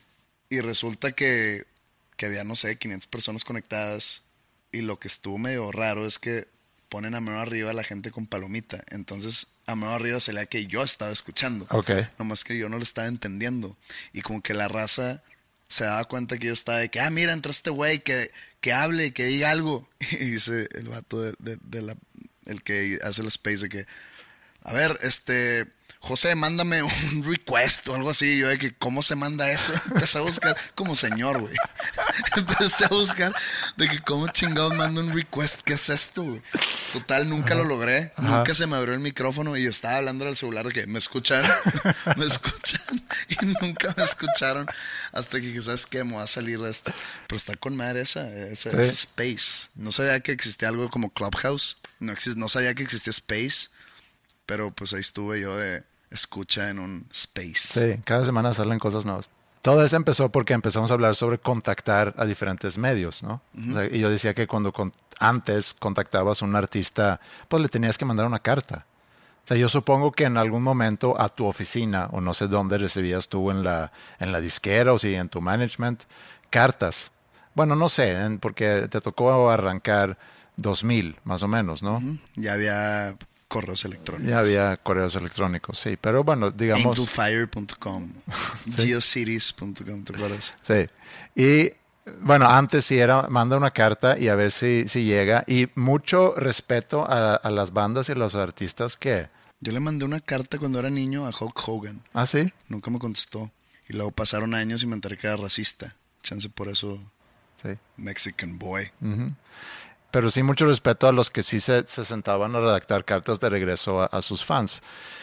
Speaker 6: Y resulta que, que había, no sé, quinientas personas conectadas. Y lo que estuvo medio raro es que ponen a mano arriba a la gente con palomita. Entonces, a mano arriba se leía que yo estaba escuchando.
Speaker 5: Okay.
Speaker 6: Nomás que yo no lo estaba entendiendo. Y como que la raza se daba cuenta que yo estaba de que, ah, mira, entró este güey, que, que hable, que diga algo. Y dice el vato de, de, de la, el que hace el Space de que, a ver, este, José, mándame un request o algo así. Yo de que, ¿cómo se manda eso? Empecé a buscar como señor, güey. Empecé a buscar de que, ¿cómo chingados mando un request? ¿Qué es esto, güey? Total, nunca Ajá. lo logré. Ajá. Nunca se me abrió el micrófono y yo estaba hablando al celular de que, ¿me escuchan? ¿Me escuchan? Y nunca me escucharon hasta que, ¿sabes qué? Me voy a salir de esto. Pero está con madre esa, esa, sí. esa Space. No sabía que existía algo como Clubhouse. No, exist, no sabía que existía Space. Pero pues ahí estuve yo de escucha en un Space.
Speaker 5: Sí, cada semana salen cosas nuevas. Todo eso empezó porque empezamos a hablar sobre contactar a diferentes medios, ¿no? Uh-huh. O sea, y yo decía que cuando con, antes contactabas a un artista, pues le tenías que mandar una carta. O sea, yo supongo que en algún momento a tu oficina, o no sé dónde recibías tú en la, en la disquera o si en tu management, cartas. Bueno, no sé, porque te tocó arrancar dos mil, más o menos, ¿no?
Speaker 6: Uh-huh. Ya había correos electrónicos.
Speaker 5: Ya había correos electrónicos, sí. Pero bueno, digamos...
Speaker 6: Angelfire punto com, ¿Sí? geocities punto com, ¿te acuerdas?
Speaker 5: Sí. Y bueno, antes sí era, manda una carta y a ver si, si llega. Y mucho respeto a, a las bandas y a los artistas que...
Speaker 6: Yo le mandé una carta cuando era niño a Hulk Hogan.
Speaker 5: ¿Ah, sí?
Speaker 6: Nunca me contestó. Y luego pasaron años y me enteré que era racista. Chance por eso...
Speaker 5: Sí.
Speaker 6: Mexican boy.
Speaker 5: Uh-huh. Pero sí mucho respeto a los que sí se, se sentaban a redactar cartas de regreso a, a sus fans.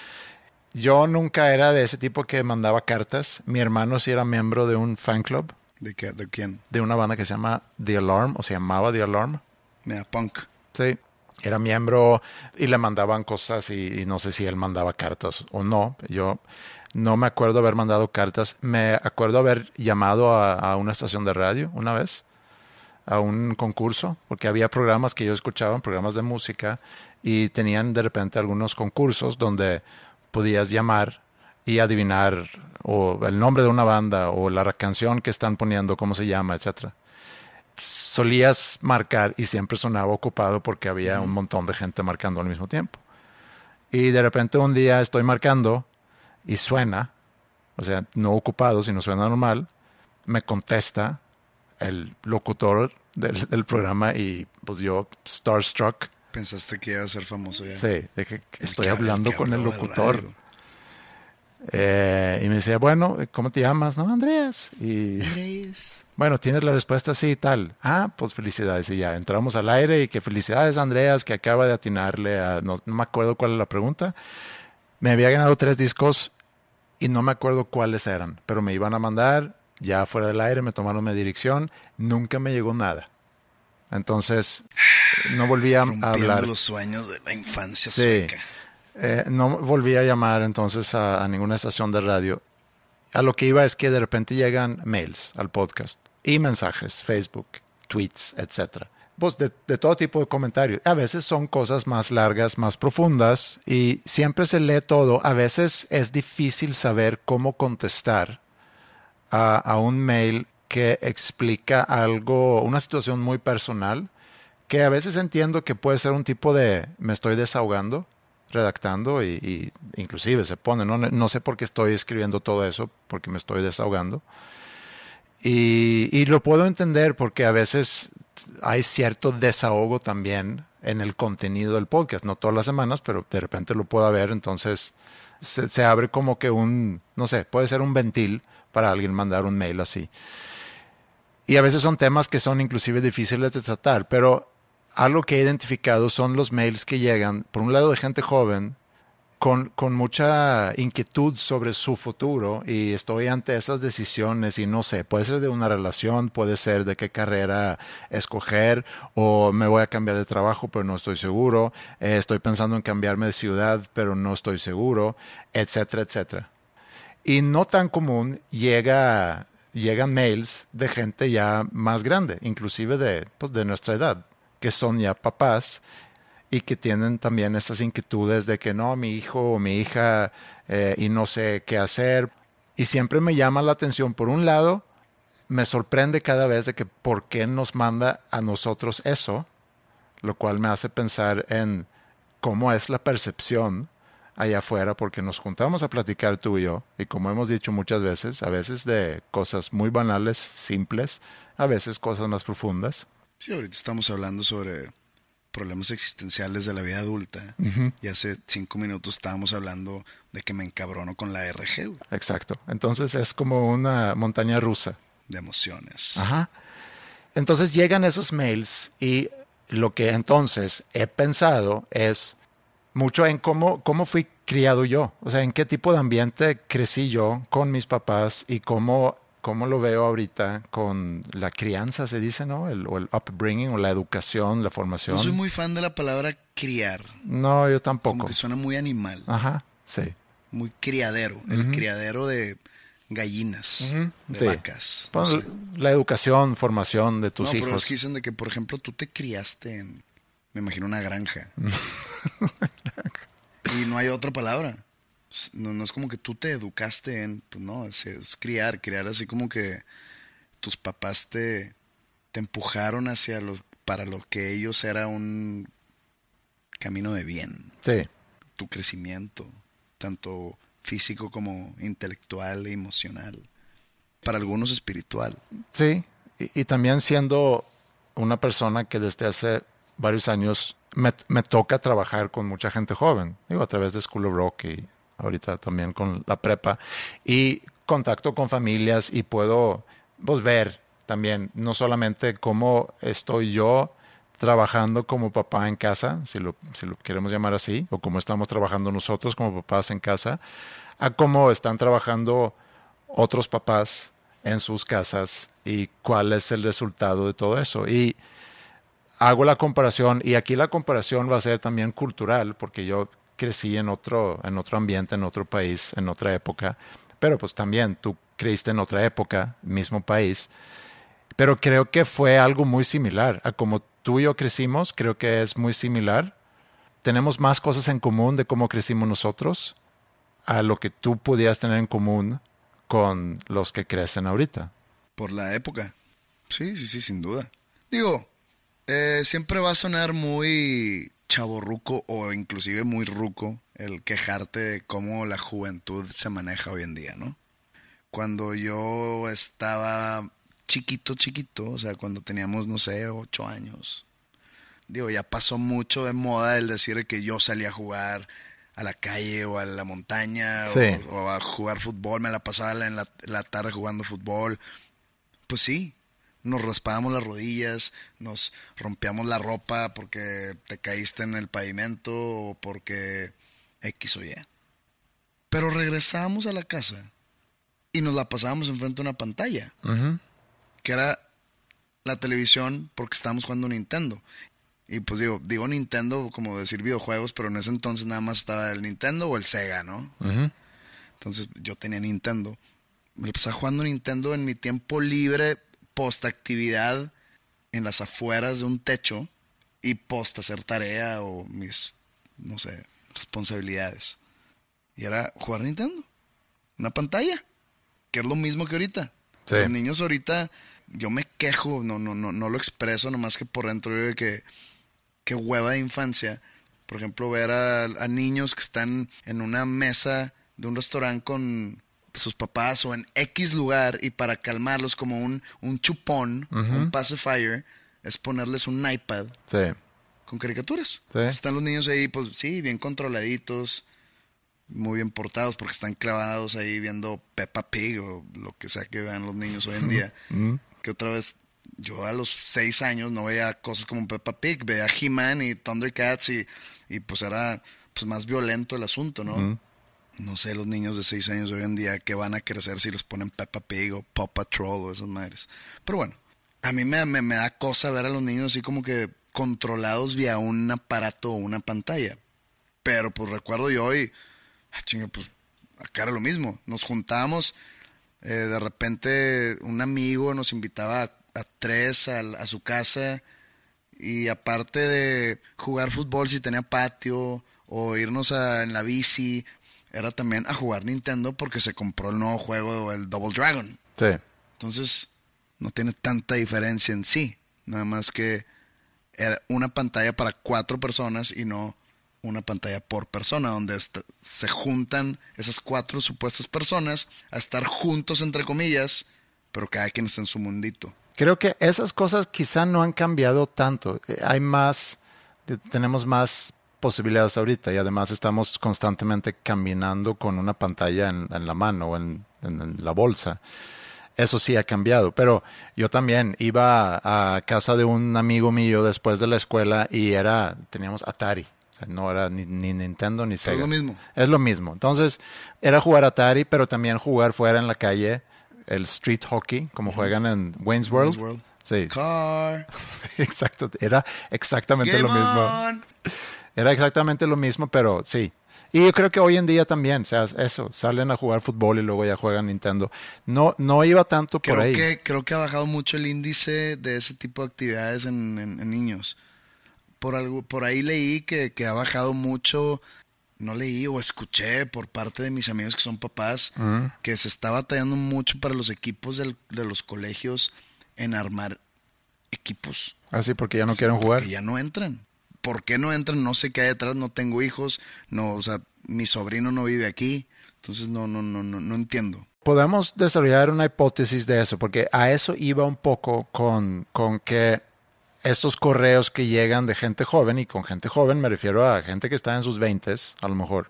Speaker 5: Yo nunca era de ese tipo que mandaba cartas. Mi hermano sí era miembro de un fan club.
Speaker 6: ¿De qué? ¿De quién?
Speaker 5: De una banda que se llama The Alarm, o se llamaba The Alarm.
Speaker 6: Mira, punk.
Speaker 5: Sí, era miembro y le mandaban cosas y, y no sé si él mandaba cartas o no. Yo no me acuerdo haber mandado cartas. Me acuerdo haber llamado a, a una estación de radio una vez, a un concurso, porque había programas que yo escuchaba, programas de música, y tenían de repente algunos concursos donde podías llamar y adivinar o el nombre de una banda o la canción que están poniendo, cómo se llama, etcétera. Solías marcar y siempre sonaba ocupado porque había un montón de gente marcando al mismo tiempo. Y de repente un día estoy marcando y suena, o sea, no ocupado, sino suena normal, me contesta el locutor del, del programa y pues yo, starstruck.
Speaker 6: Pensaste que iba a ser famoso ya.
Speaker 5: Sí, de que estoy hablando con el locutor. Eh, y me decía, bueno, ¿cómo te llamas? No, Andreas. Y
Speaker 6: Andreas.
Speaker 5: Bueno, tienes la respuesta sí y tal. Ah, pues felicidades. Y ya entramos al aire y que felicidades, Andreas, que acaba de atinarle a... No, no me acuerdo cuál es la pregunta. Me había ganado tres discos y no me acuerdo cuáles eran, pero me iban a mandar... Ya fuera del aire me tomaron mi dirección, nunca me llegó nada. Entonces no volví a
Speaker 6: Rompiendo
Speaker 5: hablar.
Speaker 6: los sueños de la infancia
Speaker 5: sí,
Speaker 6: sueca.
Speaker 5: Eh, no volví a llamar entonces a, a ninguna estación de radio. A lo que iba es que de repente llegan mails al podcast y mensajes, Facebook, tweets, etcétera. pues, de, de todo tipo de comentarios. A veces son cosas más largas, más profundas, y siempre se lee todo. A veces es difícil saber cómo contestar a, a un mail que explica algo, una situación muy personal, que a veces entiendo que puede ser un tipo de me estoy desahogando, redactando, y, y inclusive se pone, ¿no? No sé por qué estoy escribiendo todo eso, porque me estoy desahogando. Y, y lo puedo entender porque a veces hay cierto desahogo también en el contenido del podcast. No todas las semanas, pero de repente lo puedo ver. Entonces se, se abre como que un, no sé, puede ser un ventil para alguien mandar un mail así. Y a veces son temas que son inclusive difíciles de tratar, pero algo que he identificado son los mails que llegan, por un lado, de gente joven, con, con mucha inquietud sobre su futuro, y estoy ante esas decisiones y no sé, puede ser de una relación, puede ser de qué carrera escoger, o me voy a cambiar de trabajo pero no estoy seguro, eh, estoy pensando en cambiarme de ciudad pero no estoy seguro, etcétera, etcétera. Y no tan común llega, llegan mails de gente ya más grande, inclusive de, pues, de nuestra edad, que son ya papás y que tienen también esas inquietudes de que no, mi hijo o mi hija eh, y no sé qué hacer. Y siempre me llama la atención, por un lado, me sorprende cada vez de que por qué nos manda a nosotros eso, lo cual me hace pensar en cómo es la percepción allá afuera, porque nos juntamos a platicar tú y yo, y como hemos dicho muchas veces, a veces de cosas muy banales, simples, a veces cosas más profundas.
Speaker 6: Sí, ahorita estamos hablando sobre problemas existenciales de la vida adulta. Uh-huh. Y hace cinco minutos estábamos hablando de que me encabrono con la R G. Güey.
Speaker 5: Exacto. Entonces es como una montaña rusa.
Speaker 6: De emociones.
Speaker 5: Ajá. Entonces llegan esos mails y lo que entonces he pensado es mucho en cómo, cómo fui criado yo. O sea, en qué tipo de ambiente crecí yo con mis papás y cómo... cómo lo veo ahorita con la crianza, se dice, ¿no? El, o el upbringing, o la educación, la formación.
Speaker 6: No soy muy fan de la palabra criar.
Speaker 5: No, yo tampoco.
Speaker 6: Como que suena muy animal.
Speaker 5: Ajá, sí.
Speaker 6: Muy criadero. Uh-huh. El criadero de gallinas, uh-huh. de sí. vacas.
Speaker 5: Pues,
Speaker 6: no sé.
Speaker 5: La educación, formación de tus
Speaker 6: no,
Speaker 5: hijos.
Speaker 6: Pero es que dicen de que, por ejemplo, tú te criaste en, me imagino, una granja. Y no hay otra palabra. No, no es como que tú te educaste en, pues no, es, es criar, criar así como que tus papás te, te empujaron hacia lo, para lo que ellos era un camino de bien.
Speaker 5: Sí.
Speaker 6: Tu crecimiento, tanto físico como intelectual e emocional. Para algunos espiritual.
Speaker 5: Sí, y, y también siendo una persona que desde hace varios años me, me toca trabajar con mucha gente joven, digo, a través de School of Rock y ahorita también con la prepa, y contacto con familias y puedo pues, ver también no solamente cómo estoy yo trabajando como papá en casa, si lo, si lo queremos llamar así, o cómo estamos trabajando nosotros como papás en casa, a cómo están trabajando otros papás en sus casas y cuál es el resultado de todo eso. Y hago la comparación, y aquí la comparación va a ser también cultural, porque yo crecí en otro, en otro ambiente, en otro país, en otra época, pero pues también tú creciste en otra época, mismo país, pero creo que fue algo muy similar a como tú y yo crecimos. Creo que es muy similar. Tenemos más cosas en común de cómo crecimos nosotros a lo que tú pudieras tener en común con los que crecen ahorita.
Speaker 6: Por la época. Sí, sí, sí, sin duda. Digo, eh, siempre va a sonar muy chavorruco o inclusive muy ruco el quejarte de cómo la juventud se maneja hoy en día, ¿no? Cuando yo estaba chiquito, chiquito, o sea, cuando teníamos, no sé, ocho años, digo, ya pasó mucho de moda el decir que yo salía a jugar a la calle o a la montaña, sí. o, o a jugar fútbol, me la pasaba en la, la tarde jugando fútbol. Pues sí, nos raspábamos las rodillas, nos rompíamos la ropa porque te caíste en el pavimento o porque X o Y. Pero regresábamos a la casa y nos la pasábamos enfrente de una pantalla, uh-huh. que era la televisión, porque estábamos jugando Nintendo. Y pues digo, digo Nintendo como decir videojuegos, pero en ese entonces nada más estaba el Nintendo o el Sega, ¿no? Uh-huh. Entonces yo tenía Nintendo. Me lo pasaba jugando Nintendo en mi tiempo libre, post actividad, en las afueras de un techo y post hacer tarea o mis, no sé, responsabilidades. Y era jugar Nintendo. Una pantalla. Que es lo mismo que ahorita. Sí. Los niños ahorita, yo me quejo, no, no, no, no lo expreso, nomás que por dentro de que, que hueva de infancia. Por ejemplo, ver a, a niños que están en una mesa de un restaurante con sus papás o en X lugar y para calmarlos como un, un chupón, uh-huh. un pacifier, es ponerles un iPad
Speaker 5: sí.
Speaker 6: con caricaturas.
Speaker 5: Sí.
Speaker 6: Están los niños ahí, pues sí, bien controladitos, muy bien portados porque están clavados ahí viendo Peppa Pig o lo que sea que vean los niños hoy en día. Uh-huh. Que otra vez, yo a los seis años no veía cosas como Peppa Pig, veía He-Man y Thundercats y, y pues era pues más violento el asunto, ¿no? Uh-huh. No sé, los niños de seis años hoy en día que van a crecer si les ponen Peppa Pig o Paw Patrol o esas madres. Pero bueno, a mí me, me, me da cosa ver a los niños así como que controlados vía un aparato o una pantalla. Pero pues recuerdo yo y, ah, chinga, pues acá era lo mismo. Nos juntábamos, eh, de repente un amigo nos invitaba a, a tres a, a su casa y aparte de jugar fútbol si tenía patio o irnos a, en la bici, era también a jugar Nintendo porque se compró el nuevo juego, el Double Dragon.
Speaker 5: Sí.
Speaker 6: Entonces, no tiene tanta diferencia en sí. Nada más que era una pantalla para cuatro personas y no una pantalla por persona, donde est- se juntan esas cuatro supuestas personas a estar juntos, entre comillas, pero cada quien está en su mundito.
Speaker 5: Creo que esas cosas quizá no han cambiado tanto. Hay más, tenemos más posibilidades ahorita y además estamos constantemente caminando con una pantalla en, en la mano o en, en, en la bolsa. Eso sí ha cambiado, pero yo también iba a casa de un amigo mío después de la escuela y era teníamos Atari. O sea, no era ni, ni Nintendo ni Sega.
Speaker 6: Es lo mismo.
Speaker 5: Es lo mismo. Entonces era jugar Atari, pero también jugar fuera en la calle, el street hockey, como uh-huh. juegan en Wayne's World.
Speaker 6: Wayne's World.
Speaker 5: Sí.
Speaker 6: Car.
Speaker 5: Exacto. Era exactamente
Speaker 6: Game
Speaker 5: lo mismo.
Speaker 6: On.
Speaker 5: Era exactamente lo mismo, pero sí. Y yo creo que hoy en día también, o sea, eso, salen a jugar fútbol y luego ya juegan Nintendo. No, no iba tanto por
Speaker 6: creo
Speaker 5: ahí.
Speaker 6: Que, creo que ha bajado mucho el índice de ese tipo de actividades en, en, en niños. Por algo, por ahí leí que, que ha bajado mucho, no leí o escuché por parte de mis amigos que son papás, uh-huh. que se está batallando mucho para los equipos del, de los colegios en armar equipos.
Speaker 5: Ah, sí, porque ya no quieren jugar.
Speaker 6: Porque ya no entran. ¿Por qué no entran? No sé qué hay detrás, no tengo hijos, no, o sea, mi sobrino no vive aquí, entonces no, no, no, no, no entiendo.
Speaker 5: Podemos desarrollar una hipótesis de eso, porque a eso iba un poco con, con que estos correos que llegan de gente joven, y con gente joven me refiero a gente que está en sus veintes, a lo mejor,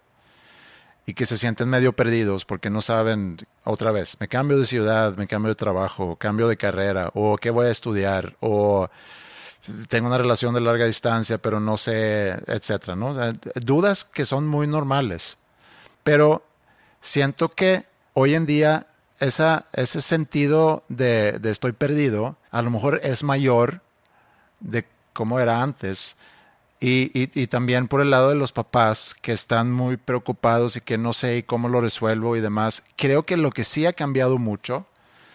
Speaker 5: y que se sienten medio perdidos porque no saben, otra vez, me cambio de ciudad, me cambio de trabajo, cambio de carrera, o qué voy a estudiar, o tengo una relación de larga distancia, pero no sé, etcétera, ¿no? Dudas que son muy normales. Pero siento que hoy en día esa, ese sentido de, de estoy perdido a lo mejor es mayor de cómo era antes. Y, y, y también por el lado de los papás que están muy preocupados y que no sé cómo lo resuelvo y demás. Creo que lo que sí ha cambiado mucho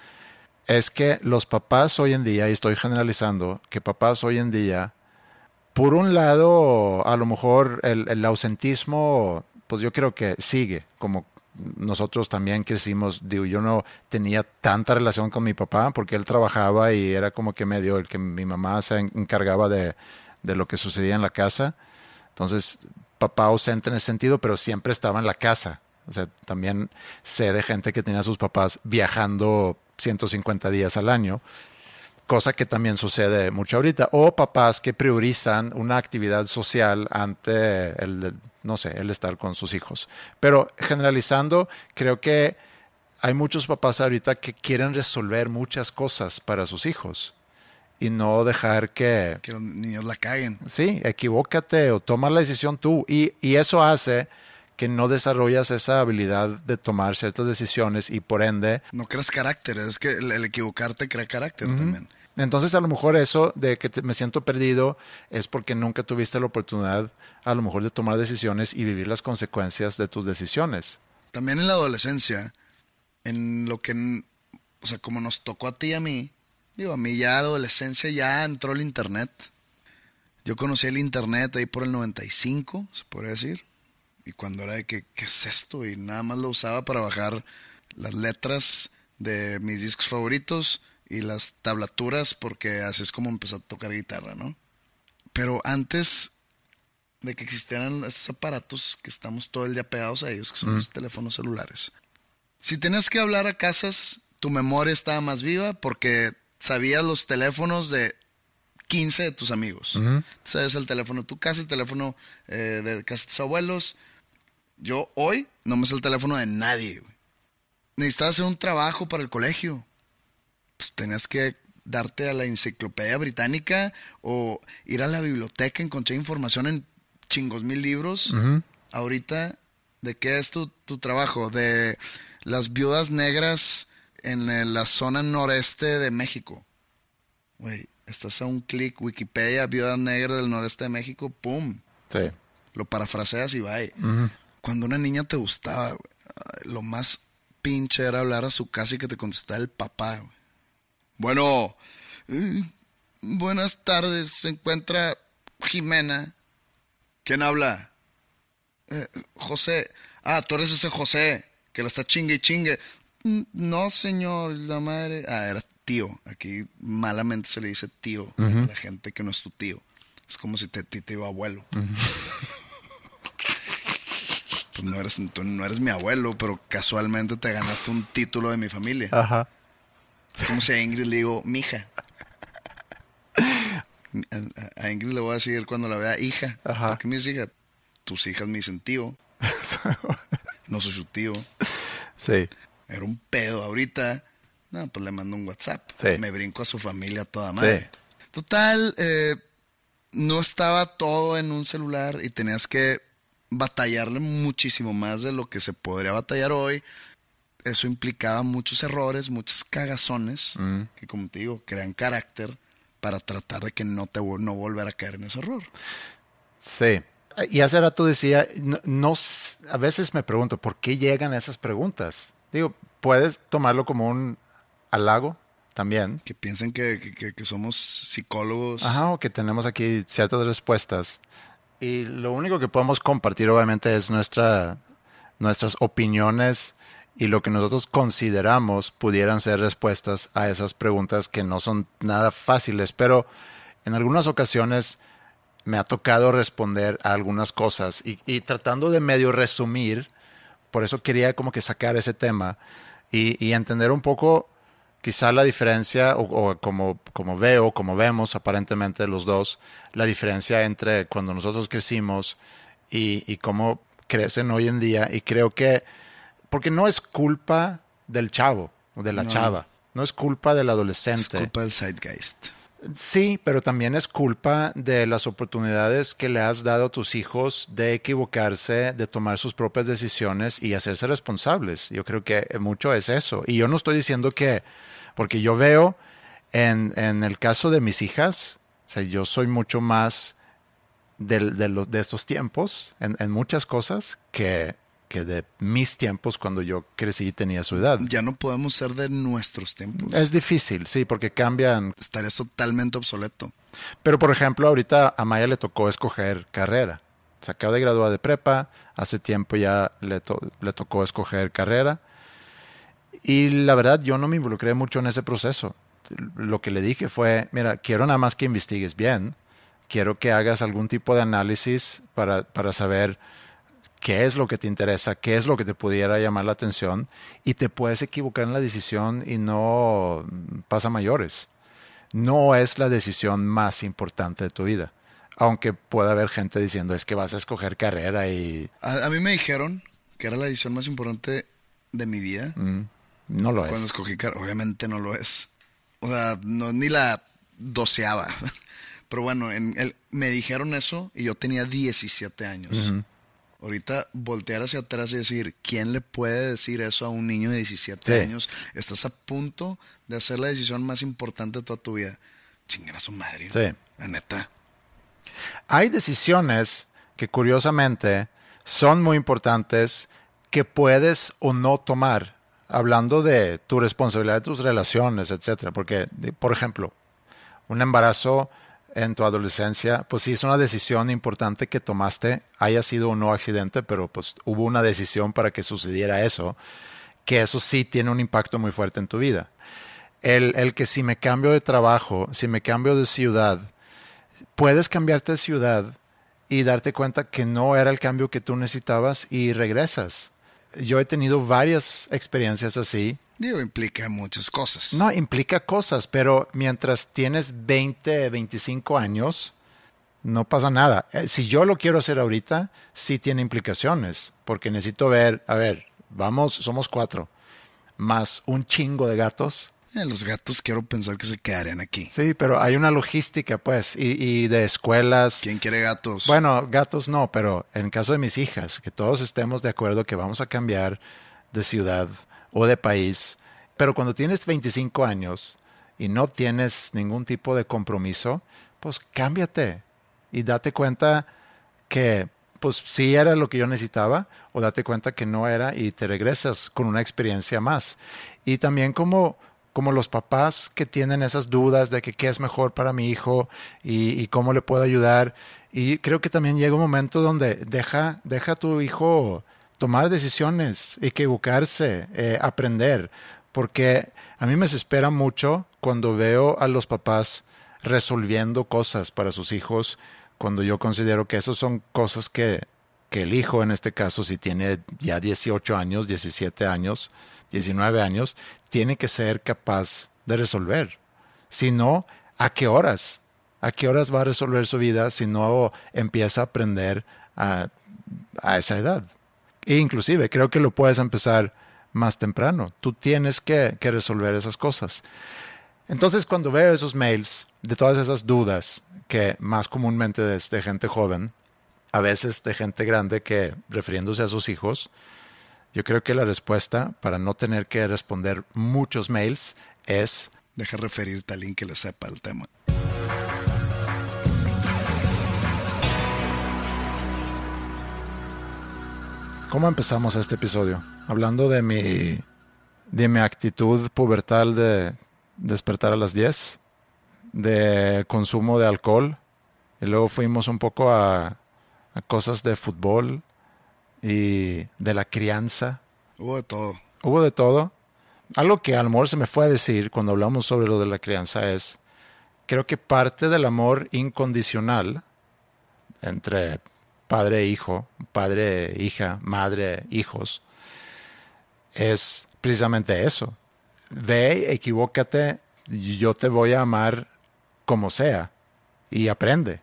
Speaker 5: es que los papás hoy en día, y estoy generalizando, que papás hoy en día, por un lado, a lo mejor el, el ausentismo, pues yo creo que sigue, como nosotros también crecimos. Digo, yo no tenía tanta relación con mi papá porque él trabajaba y era como que medio el que mi mamá se encargaba de, de lo que sucedía en la casa. Entonces, papá ausente en ese sentido, pero siempre estaba en la casa. O sea, también sé de gente que tenía a sus papás viajando ciento cincuenta días al año, cosa que también sucede mucho ahorita. O papás que priorizan una actividad social ante el, no sé, el estar con sus hijos. Pero generalizando, creo que hay muchos papás ahorita que quieren resolver muchas cosas para sus hijos y no dejar que...
Speaker 6: Que los niños la caguen.
Speaker 5: Sí, equivócate o toma la decisión tú. Y, y eso hace que no desarrollas esa habilidad de tomar ciertas decisiones y por ende...
Speaker 6: No creas carácter, es que el, el equivocarte crea carácter uh-huh. también.
Speaker 5: Entonces a lo mejor eso de que te, me siento perdido es porque nunca tuviste la oportunidad a lo mejor de tomar decisiones y vivir las consecuencias de tus decisiones.
Speaker 6: También en la adolescencia, en lo que, o sea, como nos tocó a ti y a mí, Digo, a mí ya a la adolescencia ya entró el internet. Yo conocí el internet ahí por el noventa y cinco, se podría decir. Y cuando era de que, ¿qué es esto? Y nada más lo usaba para bajar las letras de mis discos favoritos y las tablaturas, porque así es como empecé a tocar guitarra, ¿no? Pero antes de que existieran estos aparatos que estamos todo el día pegados a ellos, que son mm. los teléfonos celulares. Si tenías que hablar a casas, tu memoria estaba más viva porque sabías los teléfonos de quince de tus amigos. Uh-huh. Sabes el teléfono de tu casa, el teléfono eh, de casa de tus abuelos. Yo hoy no me sé el teléfono de nadie, güey. Necesitabas hacer un trabajo para el colegio. Pues tenías que darte a la enciclopedia británica o ir a la biblioteca, encontrar información en chingos mil libros. Uh-huh. Ahorita, ¿de qué es tu, tu trabajo? De las viudas negras en la zona noreste de México. Güey, estás a un clic, Wikipedia, viudas negras del noreste de México, pum.
Speaker 5: Sí.
Speaker 6: Lo parafraseas y bye. Uh-huh. Cuando una niña te gustaba, güey, lo más pinche era hablar a su casa y que te contestara el papá, güey. Bueno, eh, buenas tardes, se encuentra Jimena. ¿Quién habla? Eh, José. Ah, tú eres ese José, que la está chingue y chingue. No, señor, la madre... Ah, era tío. Aquí malamente se le dice tío uh-huh. a la gente que no es tu tío. Es como si te, te, te iba abuelo. Uh-huh. Pues no eres, tú no eres mi abuelo, pero casualmente te ganaste un título de mi familia. Ajá. Es como si a Ingrid le digo, mija. A, a Ingrid le voy a decir cuando la vea, hija. Ajá. ¿Por qué me dices hija? Tus hijas me dicen tío. No soy su tío.
Speaker 5: Sí.
Speaker 6: Era un pedo. Ahorita, no, pues le mando un WhatsApp. Sí. Me brinco a su familia toda madre. Sí. Total, eh, no estaba todo en un celular y tenías que batallarle muchísimo más de lo que se podría batallar hoy. Eso implicaba muchos errores, muchas cagazones, mm. que como te digo, crean carácter para tratar de que no te no volver a caer en ese error.
Speaker 5: Sí. Y hace rato decía, no, no, a veces me pregunto, ¿por qué llegan esas preguntas? Digo, puedes tomarlo como un halago también.
Speaker 6: Que piensen que, que, que somos psicólogos.
Speaker 5: Ajá, o que tenemos aquí ciertas respuestas. Y lo único que podemos compartir, obviamente, es nuestra, nuestras opiniones y lo que nosotros consideramos pudieran ser respuestas a esas preguntas que no son nada fáciles. Pero en algunas ocasiones me ha tocado responder a algunas cosas y, y tratando de medio resumir. Por eso quería como que sacar ese tema y, y entender un poco quizá la diferencia, o, o como, como veo, como vemos aparentemente los dos, la diferencia entre cuando nosotros crecimos y, y cómo crecen hoy en día. Y creo que, porque no es culpa del chavo o de la no. chava, no es culpa del adolescente.
Speaker 6: Es culpa del zeitgeist.
Speaker 5: Sí, pero también es culpa de las oportunidades que le has dado a tus hijos de equivocarse, de tomar sus propias decisiones y hacerse responsables. Yo creo que mucho es eso. Y yo no estoy diciendo que, porque yo veo en, en el caso de mis hijas, o sea, yo soy mucho más de, de, los, de estos tiempos en, en muchas cosas que... que de mis tiempos cuando yo crecí y tenía su edad.
Speaker 6: Ya no podemos ser de nuestros tiempos.
Speaker 5: Es difícil, sí, porque cambian.
Speaker 6: Estarías totalmente obsoleto.
Speaker 5: Pero, por ejemplo, ahorita a Maya le tocó escoger carrera. Se acaba de graduar de prepa, hace tiempo ya le, to- le tocó escoger carrera. Y la verdad, yo no me involucré mucho en ese proceso. Lo que le dije fue, mira, quiero nada más que investigues bien. Quiero que hagas algún tipo de análisis para, para saber qué es lo que te interesa, qué es lo que te pudiera llamar la atención, y te puedes equivocar en la decisión y no pasa mayores. No es la decisión más importante de tu vida, aunque pueda haber gente diciendo es que vas a escoger carrera y...
Speaker 6: A, a mí me dijeron que era la decisión más importante de mi vida.
Speaker 5: Mm, no lo es.
Speaker 6: Cuando escogí carrera, obviamente no lo es. O sea, no, ni la doceava. Pero bueno, en el, me dijeron eso y yo tenía diecisiete años. Uh-huh. Ahorita voltear hacia atrás y decir, ¿quién le puede decir eso a un niño de diecisiete sí. años? Estás a punto de hacer la decisión más importante de toda tu vida. Chingar a su madre.
Speaker 5: Sí.
Speaker 6: La neta.
Speaker 5: Hay decisiones que curiosamente son muy importantes que puedes o no tomar hablando de tu responsabilidad de tus relaciones, etcétera. Porque, por ejemplo, un embarazo en tu adolescencia, pues sí es una decisión importante que tomaste, haya sido o no accidente, pero pues hubo una decisión para que sucediera eso, que eso sí tiene un impacto muy fuerte en tu vida. El, el que si me cambio de trabajo, si me cambio de ciudad, puedes cambiarte de ciudad y darte cuenta que no era el cambio que tú necesitabas y regresas. Yo he tenido varias experiencias así.
Speaker 6: Digo, implica muchas cosas.
Speaker 5: No, implica cosas, pero mientras tienes veinte, veinticinco años, no pasa nada. Si yo lo quiero hacer ahorita, sí tiene implicaciones, porque necesito ver, a ver, vamos, somos cuatro, más un chingo de gatos.
Speaker 6: Eh, los gatos quiero pensar que se quedarían aquí.
Speaker 5: Sí, pero hay una logística, pues, y, y de escuelas.
Speaker 6: ¿Quién quiere gatos?
Speaker 5: Bueno, gatos no, pero en caso de mis hijas, que todos estemos de acuerdo que vamos a cambiar de ciudad o de país. Pero cuando tienes veinticinco años y no tienes ningún tipo de compromiso, pues cámbiate y date cuenta que pues sí era lo que yo necesitaba, o date cuenta que no era y te regresas con una experiencia más. Y también como, como los papás que tienen esas dudas de que qué es mejor para mi hijo y, y cómo le puedo ayudar. Y creo que también llega un momento donde deja, deja a tu hijo tomar decisiones, equivocarse, eh, aprender. Porque a mí me desespera mucho cuando veo a los papás resolviendo cosas para sus hijos, cuando yo considero que esas son cosas que, que el hijo, en este caso, si tiene ya dieciocho años, diecisiete años, diecinueve años, tiene que ser capaz de resolver. Si no, ¿a qué horas? ¿A qué horas va a resolver su vida si no empieza a aprender a, a esa edad? E inclusive, creo que lo puedes empezar más temprano. Tú tienes que, que resolver esas cosas. Entonces, cuando veo esos mails de todas esas dudas, que más comúnmente es de gente joven, a veces de gente grande que, refiriéndose a sus hijos, yo creo que la respuesta para no tener que responder muchos mails es...
Speaker 6: Deja referirte a alguien que le sepa el tema.
Speaker 5: ¿Cómo empezamos este episodio? Hablando de mi, de mi actitud pubertal de despertar a las diez, de consumo de alcohol, y luego fuimos un poco a, a cosas de fútbol y de la crianza.
Speaker 6: Hubo de todo.
Speaker 5: Hubo de todo. Algo que a lo mejor se me fue a decir cuando hablamos sobre lo de la crianza es, creo que parte del amor incondicional entre padre e hijo, padre, hija, madre, hijos, es precisamente eso. Ve, equivócate, yo te voy a amar como sea, y aprende.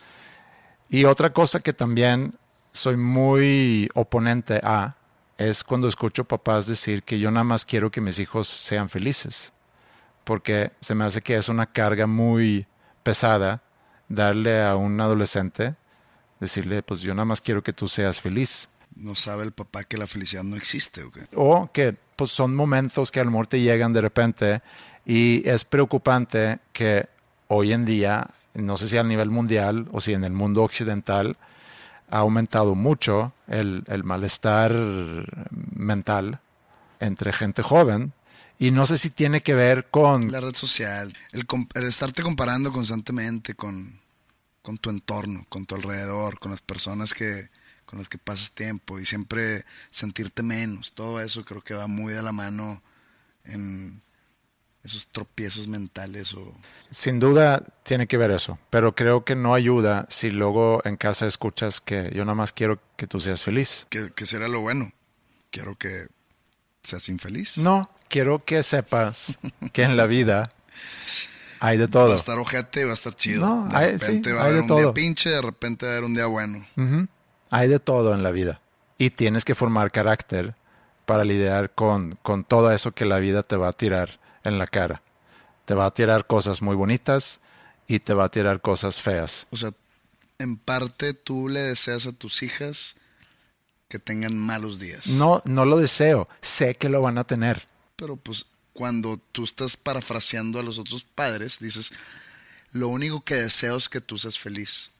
Speaker 5: Y otra cosa que también soy muy oponente a es cuando escucho papás decir que yo nada más quiero que mis hijos sean felices, porque se me hace que es una carga muy pesada darle a un adolescente, decirle, pues yo nada más quiero que tú seas feliz.
Speaker 6: ¿No sabe el papá que la felicidad no existe o qué?
Speaker 5: O que pues son momentos que a lo mejor te llegan de repente, y es preocupante que hoy en día, no sé si a nivel mundial o si en el mundo occidental, ha aumentado mucho el, el malestar mental entre gente joven. Y no sé si tiene que ver con...
Speaker 6: La red social, el, el estarte comparando constantemente con, con tu entorno, con tu alrededor, con las personas que, con las que pasas tiempo y siempre sentirte menos. Todo eso creo que va muy de la mano en esos tropiezos mentales. O...
Speaker 5: Sin duda tiene que ver eso, pero creo que no ayuda si luego en casa escuchas que yo nada más quiero que tú seas feliz.
Speaker 6: ¿Qué, qué será lo bueno? Quiero que seas infeliz.
Speaker 5: No, quiero que sepas que en la vida hay de todo.
Speaker 6: Va a estar ojete y va a estar chido.
Speaker 5: No,
Speaker 6: de
Speaker 5: hay,
Speaker 6: repente
Speaker 5: sí,
Speaker 6: va a
Speaker 5: hay
Speaker 6: haber
Speaker 5: de
Speaker 6: un
Speaker 5: todo.
Speaker 6: día pinche, de repente va a haber un día bueno.
Speaker 5: Uh-huh. Hay de todo en la vida. Y tienes que formar carácter para lidiar con, con todo eso que la vida te va a tirar en la cara. Te va a tirar cosas muy bonitas y te va a tirar cosas feas.
Speaker 6: O sea, en parte tú le deseas a tus hijas que tengan malos días.
Speaker 5: No, no lo deseo. Sé que lo van a tener.
Speaker 6: Pero pues cuando tú estás parafraseando a los otros padres, dices, lo único que deseo es que tú seas feliz.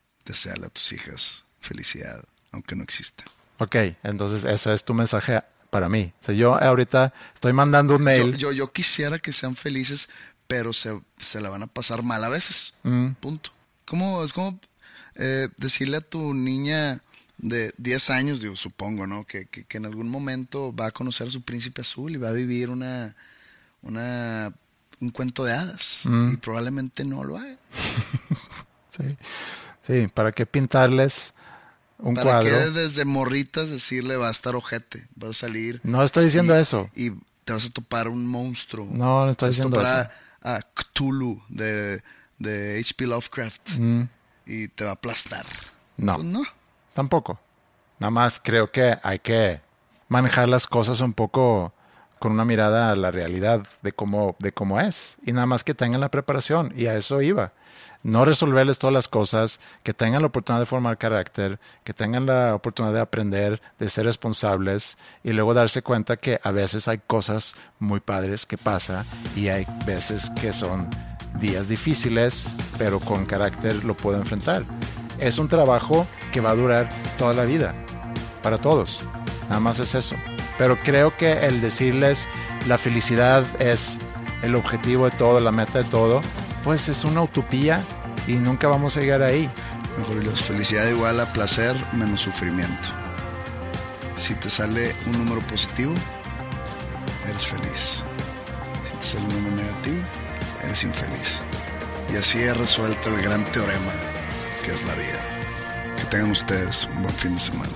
Speaker 6: Deséale a tus hijas felicidad, aunque no exista.
Speaker 5: Ok, entonces eso es tu mensaje para mí. O sea, yo ahorita estoy mandando un mail.
Speaker 6: Yo, yo, yo quisiera que sean felices, pero se, se la van a pasar mal a veces.
Speaker 5: Mm.
Speaker 6: Punto. ¿Cómo, es como eh, decirle a tu niña de diez años, digo, supongo, ¿no? Que, que, que en algún momento va a conocer a su príncipe azul y va a vivir una, una un cuento de hadas. Mm. Y probablemente no lo haga.
Speaker 5: Sí. Sí, ¿para qué pintarles un
Speaker 6: ¿Para
Speaker 5: cuadro?
Speaker 6: ¿Para qué desde morritas decirle va a estar ojete? Va a salir.
Speaker 5: No estoy diciendo
Speaker 6: y,
Speaker 5: eso.
Speaker 6: Y te vas a topar un monstruo.
Speaker 5: No, no estoy diciendo eso.
Speaker 6: A, a Cthulhu de, de H P Lovecraft. Mm. Y te va a aplastar.
Speaker 5: No.
Speaker 6: Pues no.
Speaker 5: Tampoco. Nada más creo que hay que manejar las cosas un poco con una mirada a la realidad de cómo, de cómo es. Y nada más que tengan la preparación. Y a eso iba. No resolverles todas las cosas, que tengan la oportunidad de formar carácter, que tengan la oportunidad de aprender, de ser responsables y luego darse cuenta que a veces hay cosas muy padres que pasa y hay veces que son días difíciles, pero con carácter lo puedo enfrentar. Es un trabajo que va a durar toda la vida, para todos. Nada más es eso. Pero creo que el decirles la felicidad es el objetivo de todo, la meta de todo, pues es una utopía y nunca vamos a llegar ahí.
Speaker 6: Mejor, Dios, felicidad igual a placer menos sufrimiento. Si te sale un número positivo, eres feliz. Si te sale un número negativo, eres infeliz. Y así he resuelto el gran teorema que es la vida. Que tengan ustedes un buen fin de semana.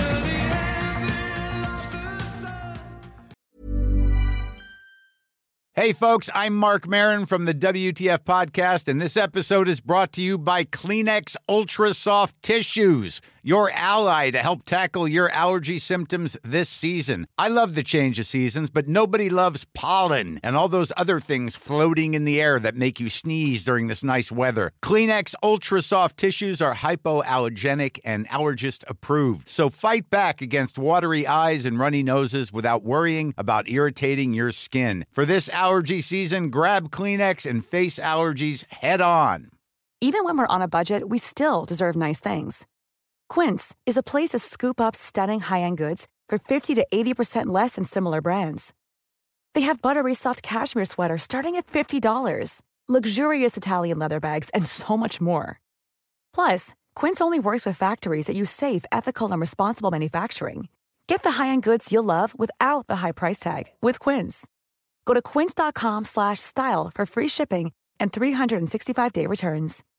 Speaker 2: Hey, folks, I'm Mark Maron from the W T F Podcast, and this episode is brought to you by Kleenex Ultra Soft Tissues, your ally to help tackle your allergy symptoms this season. I love the change of seasons, but nobody loves pollen and all those other things floating in the air that make you sneeze during this nice weather. Kleenex Ultra Soft Tissues are hypoallergenic and allergist approved, so fight back against watery eyes and runny noses without worrying about irritating your skin. For this allergy season, grab Kleenex and face allergies head on.
Speaker 9: Even when we're on a budget, we still deserve nice things. Quince is a place to scoop up stunning high-end goods for fifty to eighty percent less than similar brands. They have buttery soft cashmere sweaters starting at fifty dollars, luxurious Italian leather bags, and so much more. Plus, Quince only works with factories that use safe, ethical, and responsible manufacturing. Get the high-end goods you'll love without the high price tag with Quince. Go to quince.com slash style for free shipping and three sixty-five day returns.